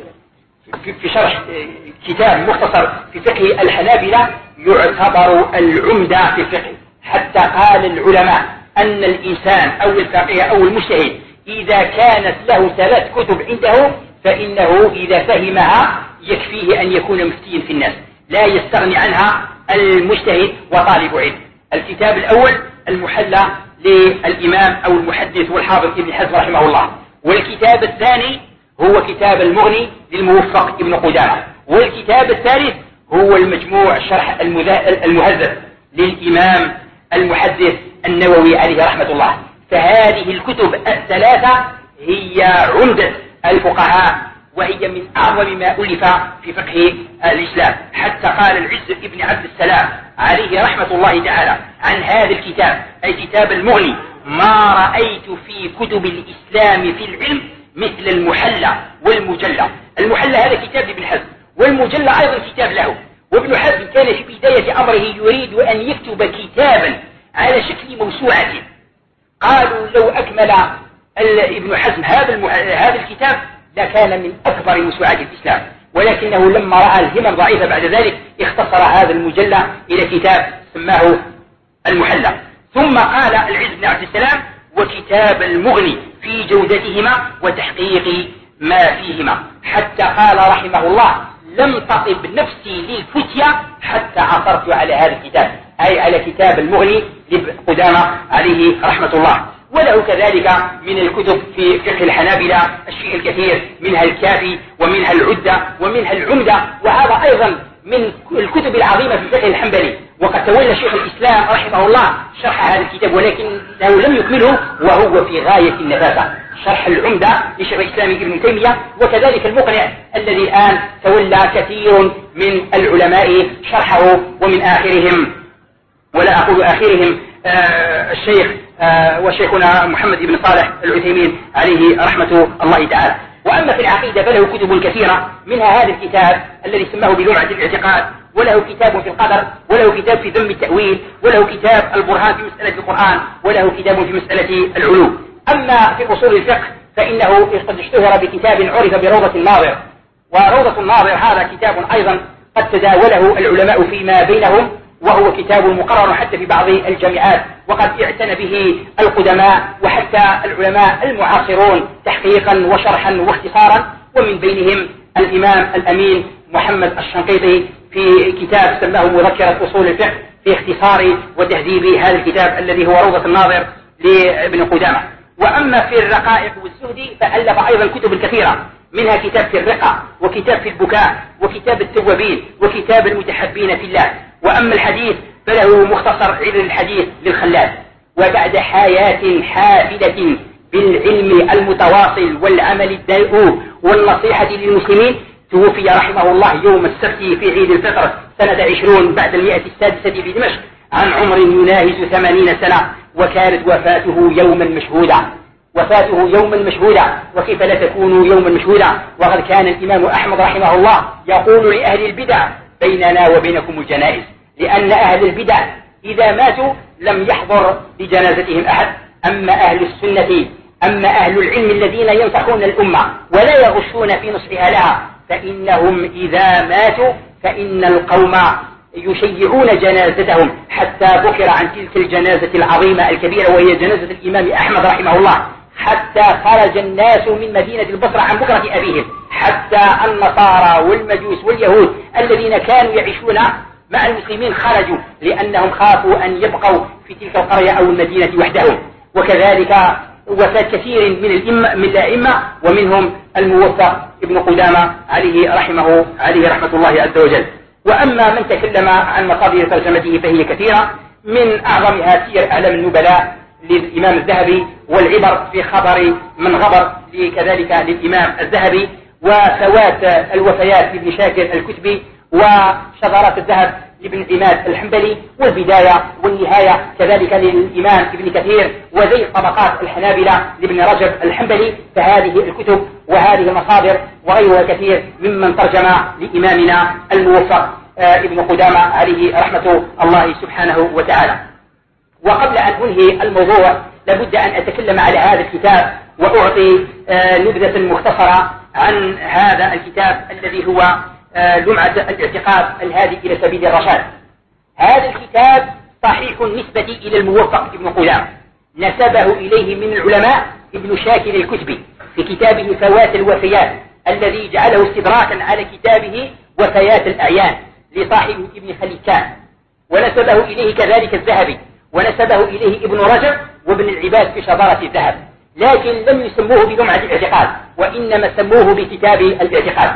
في شرح كتاب مختصر في فقه الحنابلة يعتبر العمدة في الفقه، حتى قال العلماء أن الإنسان أو الفقيه أو المجتهد إذا كانت له ثلاث كتب عنده فإنه إذا فهمها يكفيه أن يكون مفتيا في الناس، لا يستغني عنها المجتهد وطالب علم. الكتاب الأول المحلى للإمام أو المحدث والحافظ ابن حزم رحمه الله، والكتاب الثاني هو كتاب المغني للموفق ابن قدامة، والكتاب الثالث هو المجموع شرح المهذب للإمام المحدث النووي عليه رحمة الله. فهذه الكتب الثلاثة هي عمدة الفقهاء، وهي من أعظم ما ألف في فقه الإسلام. حتى قال العز ابن عبد السلام عليه رحمة الله تعالى عن هذا الكتاب، أي كتاب المغني: ما رأيت في كتب الإسلام في العلم مثل المحلى والمجلى. المحلى هذا كتاب ابن حزم، والمجلى أيضا كتاب له. وابن حزم كان في بداية أمره يريد أن يكتب كتابا على شكل موسوعة. قالوا لو أكمل ابن حزم هذا هذا الكتاب لكان من أكبر موسوعات الإسلام، ولكنه لما رأى الهمم ضعيفة بعد ذلك اختصر هذا المجلى إلى كتاب سماه المحلى. ثم قال العز بن عبد السلام: وكتاب المغني في جودتهما وتحقيق ما فيهما. حتى قال رحمه الله: لم تطب نفسي للفتية حتى عثرت على هذا الكتاب، أي على كتاب المغني لقدامى عليه رحمة الله. وله كذلك من الكتب في فقه الحنابلة الشيء الكثير، منها الكافي ومنها العدة ومنها العمدة، وهذا أيضا من الكتب العظيمة في فقه الحنبلي. وقد تولى شيخ الإسلام رحمه الله شرح هذا الكتاب، ولكنه لم يكمله وهو في غاية النفاسة، شرح العمدة لشيخ الإسلام ابن تيمية، وكذلك المقنع الذي الآن تولى كثير من العلماء شرحه، ومن آخرهم ولا أقول آخرهم آه الشيخ آه وشيخنا محمد بن صالح العثيمين عليه رحمة الله تعالى. وأما في العقيدة فله كتب كثيرة، منها هذا الكتاب الذي سماه بلمعة الاعتقاد، وله كتاب في القدر، وله كتاب في ذم التأويل، وله كتاب البرهان في مسألة القرآن، وله كتاب في مسألة العلوم. أما في أصول الفقه فإنه قد اشتهر بكتاب عرف بروضة الناظر، وروضة الناظر هذا كتاب أيضا قد تداوله العلماء فيما بينهم، وهو كتاب مقرر حتى في بعض الجامعات، وقد اعتنى به القدماء وحتى العلماء المعاصرون تحقيقا وشرحا واختصارا. ومن بينهم الإمام الأمين محمد الشنقيطي في كتاب سماه مذكرة أصول الفقه في اختصار وتهذيب هذا الكتاب الذي هو روضة الناظر لابن قدامة. وأما في الرقائق والزهد فألف أيضا كتب كثيرة، منها كتاب في الرقة، وكتاب في البكاء، وكتاب التوابين، وكتاب المتحبين في الله. وأما الحديث فله مختصر علم الحديث للخلال. وبعد حياة حافلة بالعلم المتواصل والعمل الدؤوب والنصيحة للمسلمين، توفي رحمه الله يوم السبت في عيد الفطر سنة عشرون بعد المئة السادسة بدمشق عن عمر يناهز ثمانين سنة، وكانت وفاته يوما مشهودا. وفاته يوما مشهودا، وكيف لا تكون يوما مشهودا وقد كان الإمام أحمد رحمه الله يقول لأهل البدع: بيننا وبينكم الجنائز، لأن أهل البدع إذا ماتوا لم يحضر لجنازتهم أحد. أما أهل السنة، أما أهل العلم الذين ينصحون الأمة ولا يغشون في نصحها لها، فإنهم إذا ماتوا فإن القوم يشيعون جنازتهم، حتى ذكر عن تلك الجنازة العظيمة الكبيرة وهي جنازة الإمام أحمد رحمه الله، حتى خرج الناس من مدينة البصرة عن بكرة أبيهم، حتى النصارى والمجوس واليهود الذين كانوا يعيشون مع المسلمين خرجوا، لأنهم خافوا أن يبقوا في تلك القرية أو المدينة وحدهم. وكذلك وفاة كثير من الأئمة من الأئمة ومنهم الموفق ابن قدامة عليه رحمه عليه رحمة الله عز وجل. وأما من تكلم عن مصادر ترجمته فهي كثيرة، من أعظمها سير أعلام النبلاء للإمام الذهبي، والعبر في خبر من غبر كذلك للإمام الذهبي، وفوات الوفيات لابن شاكر الكتبي، وشذرات الذهب لابن عماد الحنبلي، والبداية والنهاية كذلك للإمام ابن كثير، وزي طبقات الحنابلة لابن رجب الحنبلي. فهذه الكتب وهذه المصادر وغيرها كثير ممن ترجم لإمامنا الموفق ابن قدامة عليه رحمة الله سبحانه وتعالى. وقبل أن أنهي الموضوع لابد أن أتكلم على هذا الكتاب وأعطي نبذة مختصرة عن هذا الكتاب الذي هو لمعة الاعتقاد الهادي إلى سبيل الرشاد. هذا الكتاب صحيح النسبة إلى الموفق ابن قدامة، نسبه إليه من العلماء ابن شاكر الكتبي في كتابه فوات الوفيات، الذي جعله استدراكا على كتابه وفيات الأعيان لصاحب ابن خليكان، ونسبه إليه كذلك الذهبي، ونسبه إليه ابن رجب وابن العباد في شذرة الذهب، لكن لم يسموه بلمعة الاعتقاد، وإنما سموه بكتاب الاعتقاد.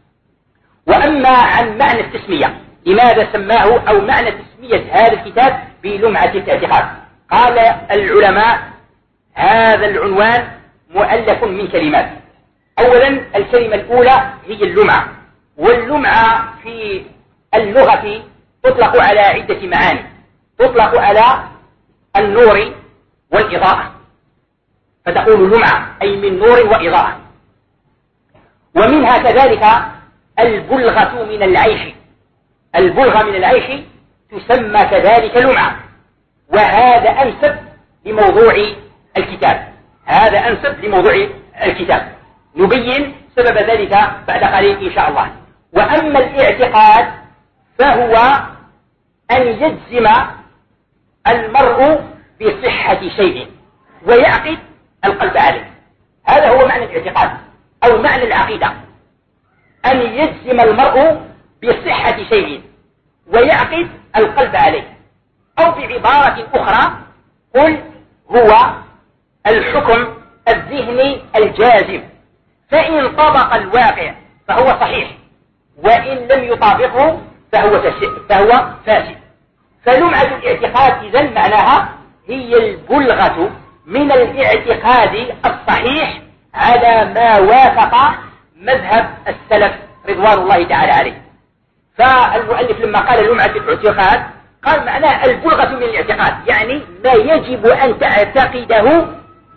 وأما عن معنى التسمية، لماذا سماه أو معنى تسمية هذا الكتاب بلمعة الاعتقاد؟ قال العلماء: هذا العنوان مؤلف من كلمات. أولا الكلمة الأولى هي اللمعة، واللمعة في اللغة تطلق على عدة معاني. تطلق على النور والإضاءة، فتقول لمعة أي من نور وإضاءة. ومنها كذلك البلغة من العيش، البلغة من العيش تسمى كذلك لمعة، وهذا أنسب لموضوع الكتاب، هذا أنسب لموضوع الكتاب. نبين سبب ذلك بعد قليل إن شاء الله. وأما الاعتقاد فهو أن يجزم المرء بصحة شيء ويعقد القلب عليه، هذا هو معنى الاعتقاد أو معنى العقيدة، أن يجزم المرء بصحة شيء ويعقد القلب عليه. أو بعبارة أخرى قل هو الحكم الذهني الجازم، فإن طبق الواقع فهو صحيح، وإن لم يطابقه فهو فهو فاسد. فلمعة الاعتقاد إذن معناها هي البلغة من الاعتقاد الصحيح على ما وافق مذهب السلف رضوان الله تعالى عليه. فالمؤلف لما قال لمعة الاعتقاد قال معناه البلغة من الاعتقاد، يعني ما يجب أن تعتقده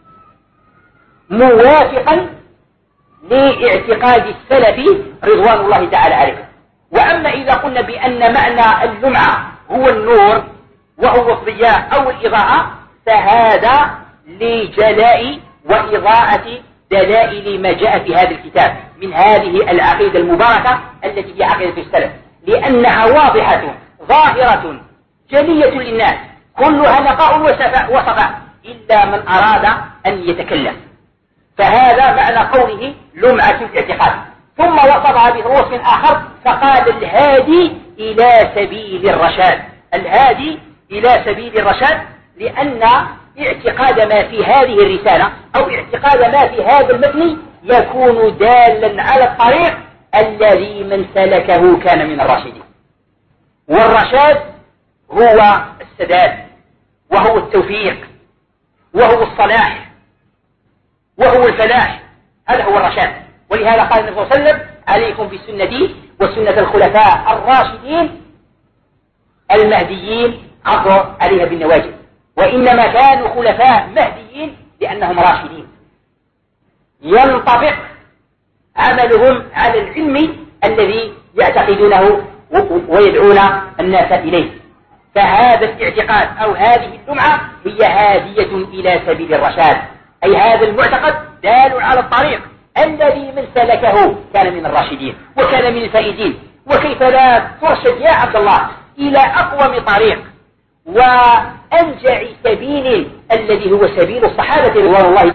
موافقا لاعتقاد السلف رضوان الله تعالى عليه. وأما إذا قلنا بأن معنى اللمعة هو النور وهو الضياء أو الإضاءة، فهذا لجلاء وإضاءة دلائل ما جاء في هذا الكتاب من هذه العقيدة المباركة التي هي عقيدة السلف، لأنها واضحة ظاهرة جلية للناس، كلها نقاء وصفاء إلا من أراد أن يتكلم. فهذا معنى قوله لمعة الاعتقاد. ثم وصفها بوصف آخر فقال الهادي إلى سبيل الرشاد، الهادي إلى سبيل الرشاد، لأن اعتقاد ما في هذه الرسالة أو اعتقاد ما في هذا المتن يكون دالا على الطريق الذي من سلكه كان من الراشدين. والرشاد هو السداد، وهو التوفيق، وهو الصلاح، وهو الفلاح، هذا هو الرشاد. ولهذا قال النبي صلى الله عليه وسلم عليكم بسنتي وسنة الخلفاء الراشدين المهديين عضوا عليها بالنواجذ. وإنما كانوا خلفاء مهديين لأنهم راشدين، ينطبق عملهم على العلم الذي يعتقدونه ويدعون الناس إليه. فهذا الاعتقاد أو هذه اللمعة هي هادية إلى سبيل الرشاد، أي هذا المعتقد دال على الطريق الذي من سلكه كان من الراشدين وكان من الفائزين. وكيف لا ترشد يا عبد الله إلى أقوم طريق وأنجع سبيل الذي هو سبيل الصحابة رضوان الله.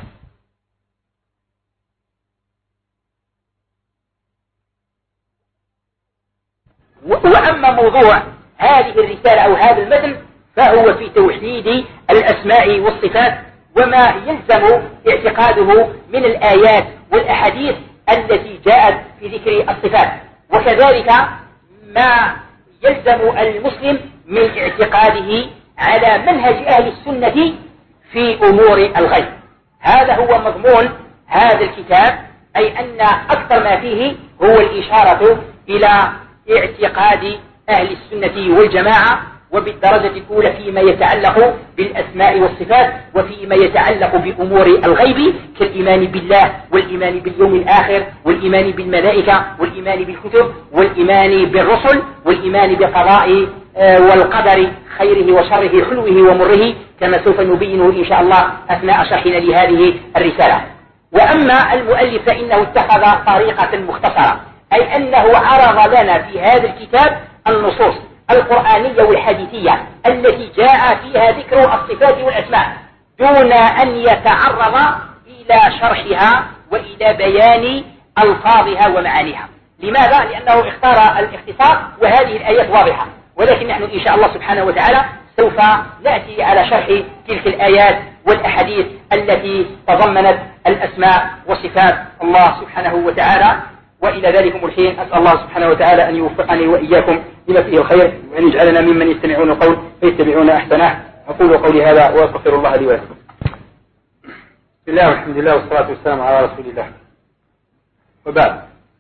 وأما موضوع هذه الرسالة أو هذا المتن فهو في توحيد الأسماء والصفات وما يلزم اعتقاده من الآيات والأحاديث التي جاءت في ذكر الصفات، وكذلك ما يلزم المسلم من اعتقاده على منهج أهل السنة في أمور الغيب. هذا هو مضمون هذا الكتاب، أي أن أكثر ما فيه هو الإشارة إلى اعتقاد أهل السنة والجماعة، وبالدرجة الأولى فيما يتعلق بالأسماء والصفات، وفيما يتعلق بأمور الغيب كالإيمان بالله والإيمان باليوم الآخر والإيمان بالملائكة والإيمان بالكتب والإيمان بالرسل والإيمان بالقضاء والقدر خيره وشره حلوه ومره، كما سوف نبينه إن شاء الله أثناء شرحنا لهذه الرسالة. وأما المؤلف فإنه اتخذ طريقة مختصرة، أي أنه عرض لنا في هذا الكتاب النصوص القرآنية والحديثية التي جاء فيها ذكر الصفات والأسماء دون أن يتعرض إلى شرحها وإلى بيان ألفاظها ومعانيها. لماذا؟ لأنه اختار الاختصار وهذه الآيات واضحة، ولكن نحن إن شاء الله سبحانه وتعالى سوف نأتي على شرح تلك الآيات والأحاديث التي تضمنت الأسماء وصفات الله سبحانه وتعالى. وإلى ذلكم الحين أسأل الله سبحانه وتعالى أن يوفقني وإياكم لما فيه الخير، وأن يجعلنا ممن يستمعون القول فيتبعون أحسنه. أقول قولي هذا وأستغفر الله لي ولكم. بسم الله والحمد لله والصلاة والسلام على رسول الله، وبعد.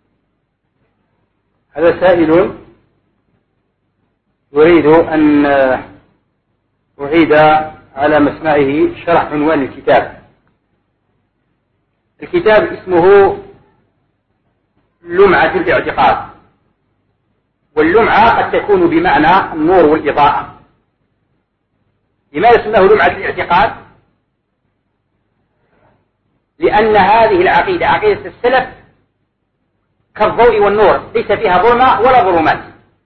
هذا سائل يريد أن أعيد على مسمعه شرح عنوان الكتاب. الكتاب اسمه لمعة الاعتقاد، واللمعة قد تكون بمعنى النور والإضاءة. لماذا سماه لمعة الاعتقاد؟ لأن هذه العقيدة عقيدة السلف كالضوء والنور، ليس فيها ظلمة ولا ظلمات.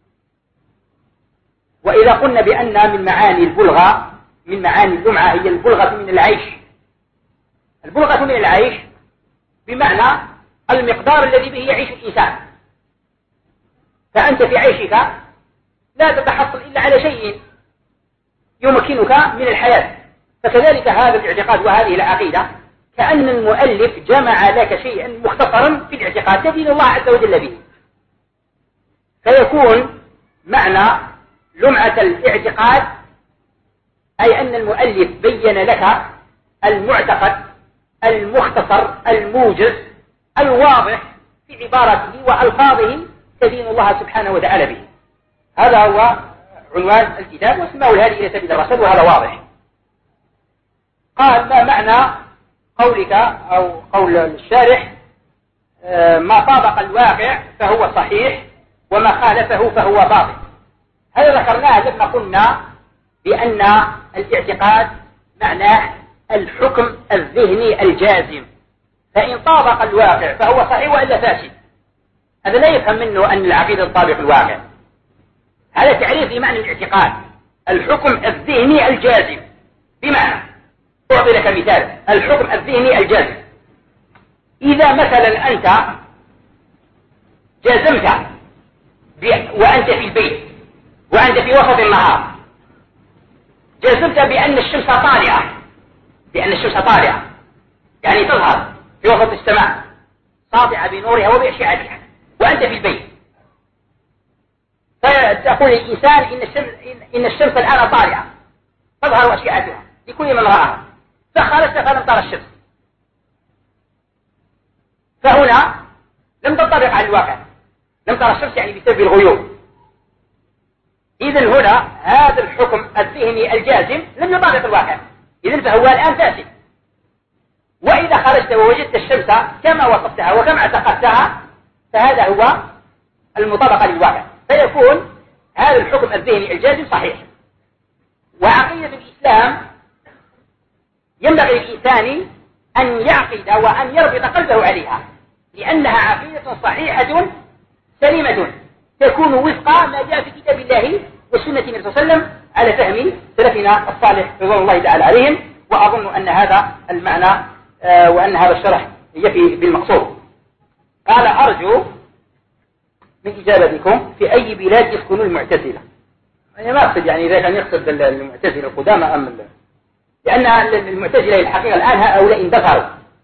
وإذا قلنا بأن من معاني البلغة، من معاني اللمعة، هي البلغة من العيش. البلغة من العيش بمعنى المقدار الذي به يعيش الإنسان. فأنت في عيشك لا تتحصل إلا على شيء يمكنك من الحياة. فكذلك هذا الاعتقاد وهذه العقيدة كأن المؤلف جمع لك شيئا مختصرا في الاعتقاد تدين الله عز وجل به. فيكون معنى لمعة الاعتقاد أي أن المؤلف بين لك المعتقد المختصر الموجز الواضح في عبارته وألفاظه تدين الله سبحانه وتعالى به. هذا هو عنوان الكتاب، واسمه الهادي إلى سبيل الرشاد، وهذا واضح. قال: ما معنى قولك أو قول الشارح ما طابق الواقع فهو صحيح وما خالفه فهو باطل؟ هذا ذكرناه لما قلنا بأن الاعتقاد معناه الحكم الذهني الجازم، فإن طابق الواقع فهو صحيح وإلا فاسد. هذا لا يفهم منه أن العقيدة تطابق الواقع. هذا تعريف لمعنى الاعتقاد، الحكم الذهني الجازم. بمعنى أعطي لك مثال: الحكم الذهني الجازم، إذا مثلا أنت جازمت وأنت في البيت وأنت في وسط النهار، جازمت بأن الشمس طالعة، بأن الشمس طالعة يعني تظهر في وسط السماء ساطعة بنورها وبأشعتها، وأنت في البيت، فتقول الإنسان إن الشمس, إن الشمس الآن طالعة تظهر أشعتها لكل من رآها، فخرجت فلم ترى الشمس، فهنا لم تنطبق على الواقع، لم ترى الشمس يعني بسبب الغيوم. إذن هنا هذا الحكم الذهني الجازم لم يطابق الواقع، إذن فهو الآن فاسد. وإذا خرجت ووجدت الشمس كما وصفتها وكما اعتقدتها فهذا هو المطابقة للواقع، فيكون هذا الحكم الذهني الجازم صحيح. وعقيدة الإسلام ينبغي للإنسان أن يعقد وأن يربط قلبه عليها، لأنها عقيدة صحيحة سليمة تكون وفق ما جاء في كتاب الله والسنة النبي صلى الله عليه وسلم على فهم سلفنا الصالح رضوان الله تعالى عليهم. وأظن أن هذا المعنى آه وأن هذا الشرح يفي بالمقصود. قال: أرجو من إجابتكم في أي بلاد يسكن المعتزلة؟ أنا ما أقصد يعني إذا كان يقصد المعتزلة القدامى أم الله، لأن المعتزلة الحقيقة الآن هؤلاء اندثروا،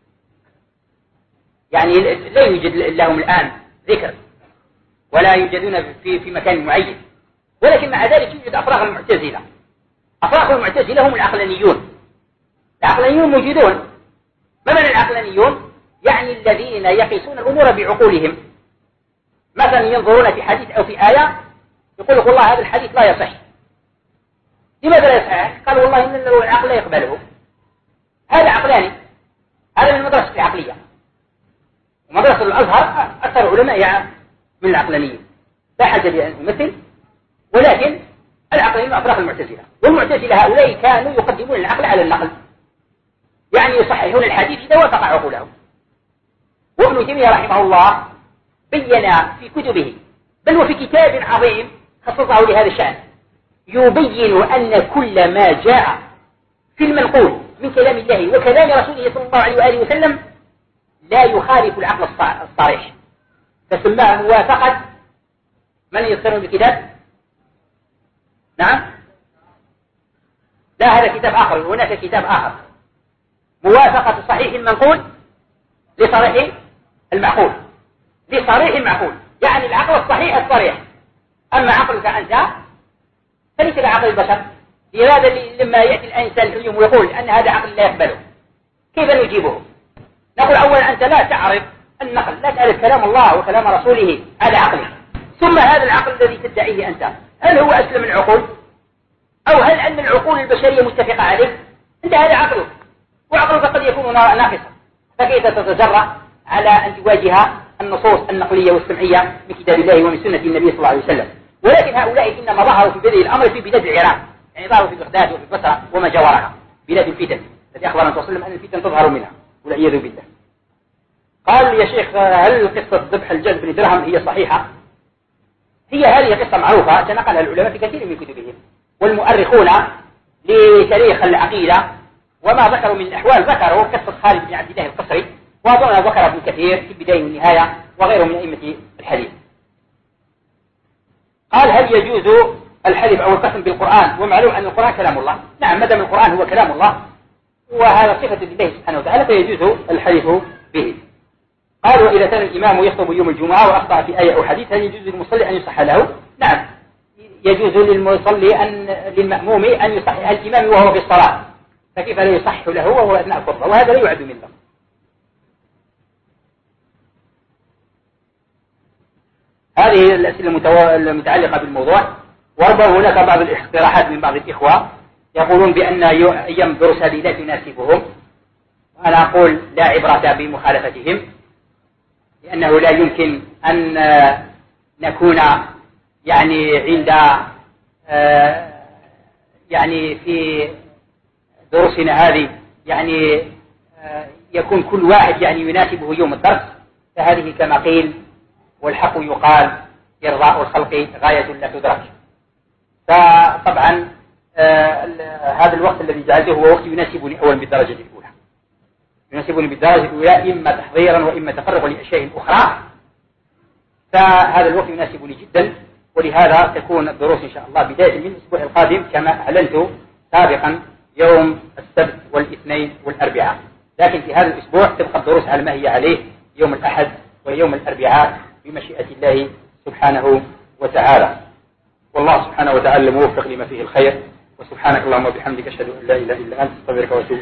يعني لا يوجد لهم الآن ذكر ولا يوجدون في في مكان معين، ولكن مع ذلك يوجد أفراغ المعتزلة. أفراغ المعتزلة هم العقلانيون. العقلانيون موجودون. ما معنى العقلانيون؟ يعني الذين يقيسون الأمور بعقولهم. مثلا ينظرون في حديث أو في آية يقول لك والله هذا الحديث لا يصح. لماذا لا يصح؟ قال والله إن العقل لا يقبله. هذا عقلاني، هذا من المدرسة العقلية. ومدرسة الأزهر أكثر علماء يعني من العقلانيين، لا حاجة لأن أمثل، ولكن العقلانيين أفراغ المعتزلة. والمعتزلة هؤلاء كانوا يقدمون العقل على النقل، يعني يصححون الحديث إذا وافق عقولهم. وابن تيمية رحمه الله بين في كتبه بل وفي كتاب عظيم خصصه لهذا الشأن يبين أن كل ما جاء في المنقول من كلام الله وكلام رسوله صلى الله عليه وآله وسلم لا يخالف العقل الصريح، فسماها موافقة من يذكرون بالكتاب؟ نعم؟ لا، هذا كتاب آخر، هناك كتاب آخر، موافقة صحيح المنقول لصريح المعقول، لصريح المعقول، يعني العقل الصحيح الصريح. أما عقلك أنت فليس كعقل البشر. لهذا لما يأتي الإنسان اليوم ويقول أن هذا عقل لا يقبله، كيف نجيبه؟ نقول أولا أنت لا تعرف النقل، لا تعرف كلام الله وكلام رسوله على عقلك، ثم هذا العقل الذي تدعيه أنت هل هو أسلم العقول؟ أو هل أن العقول البشرية متفقة عليه؟ أنت هذا عقلك، وعقلك قد يكون ناقصا، فكيف تتجرأ على أن تواجه النصوص النقلية والسمعية من كتاب الله ومن سنة النبي صلى الله عليه وسلم؟ ولكن هؤلاء إنما ظهروا في بدء الأمر في بلاد العراق، يعني ظهروا في بغداد وفي البصرة وما جاورها، بلاد الفتن التي أخبر النبي صلى الله عليه وسلم أن الفتن تظهر منها والعياذ بالله. قال يا شيخ هل قصة ذبح الجلد بن درهم هي صحيحة؟ هي هذه قصة معروفة تنقلها العلماء في كثير من كتبهم، والمؤرخون لتاريخ العقيدة وما ذكروا من الأحوال ذكروا قصة خالد بن عبد الله القصري، وأظنها ذكر ابن كثير في البداية والنهاية وغيره من أئمة الحديث. قال هل يجوز الحلف أو القسم بالقرآن ومعلوم أن القرآن كلام الله؟ نعم، ما دام القرآن هو كلام الله وهذا صفة لله سبحانه وتعالى فيجوز الحلف به. قال وإذا كان الإمام يخطب يوم الجمعة وأخطأ في آية أو حديث هل يجوز للمصلي أن يصح له؟ نعم، يجوز للمصلي أن للمأموم أن يصحح الإمام وهو في الصلاة، فكيف لا يصح له وهو أثناء الخطبة؟ وهذا لا يعد من ذنب. هذه الأسئلة المتعلقة بالموضوع. وربما هناك بعض الاقتراحات من بعض الإخوة يقولون بأن أيام الدروس هذه لا تناسبهم، وأنا أقول لا عبرة بمخالفتهم، لأنه لا يمكن أن نكون يعني عند يعني في دروسنا هذه يعني يكون كل واحد يعني يناسبه يوم الدرس، فهذه كما قيل والحق يقال إرضاء الخلق غاية لا تدرك. فطبعا هذا الوقت الذي جعلته هو وقت يناسبني أولا بالدرجة الأولى، يناسبني بالدرجة الأولى إما تحضيرا وإما تفرغا لأشياء أخرى، فهذا الوقت يناسبني جدا، ولهذا تكون الدروس إن شاء الله بداية من الأسبوع القادم كما أعلنت سابقا يوم السبت والاثنين والأربعاء، لكن في هذا الأسبوع تبقى الدروس على ما هي عليه يوم الأحد ويوم الأربعاء بمشيئة الله سبحانه وتعالى. والله سبحانه وتعالى موفق لما فيه الخير، وسبحانك اللهم وبحمدك أشهد أن لا إله إلا أنت أستغفرك وأتوب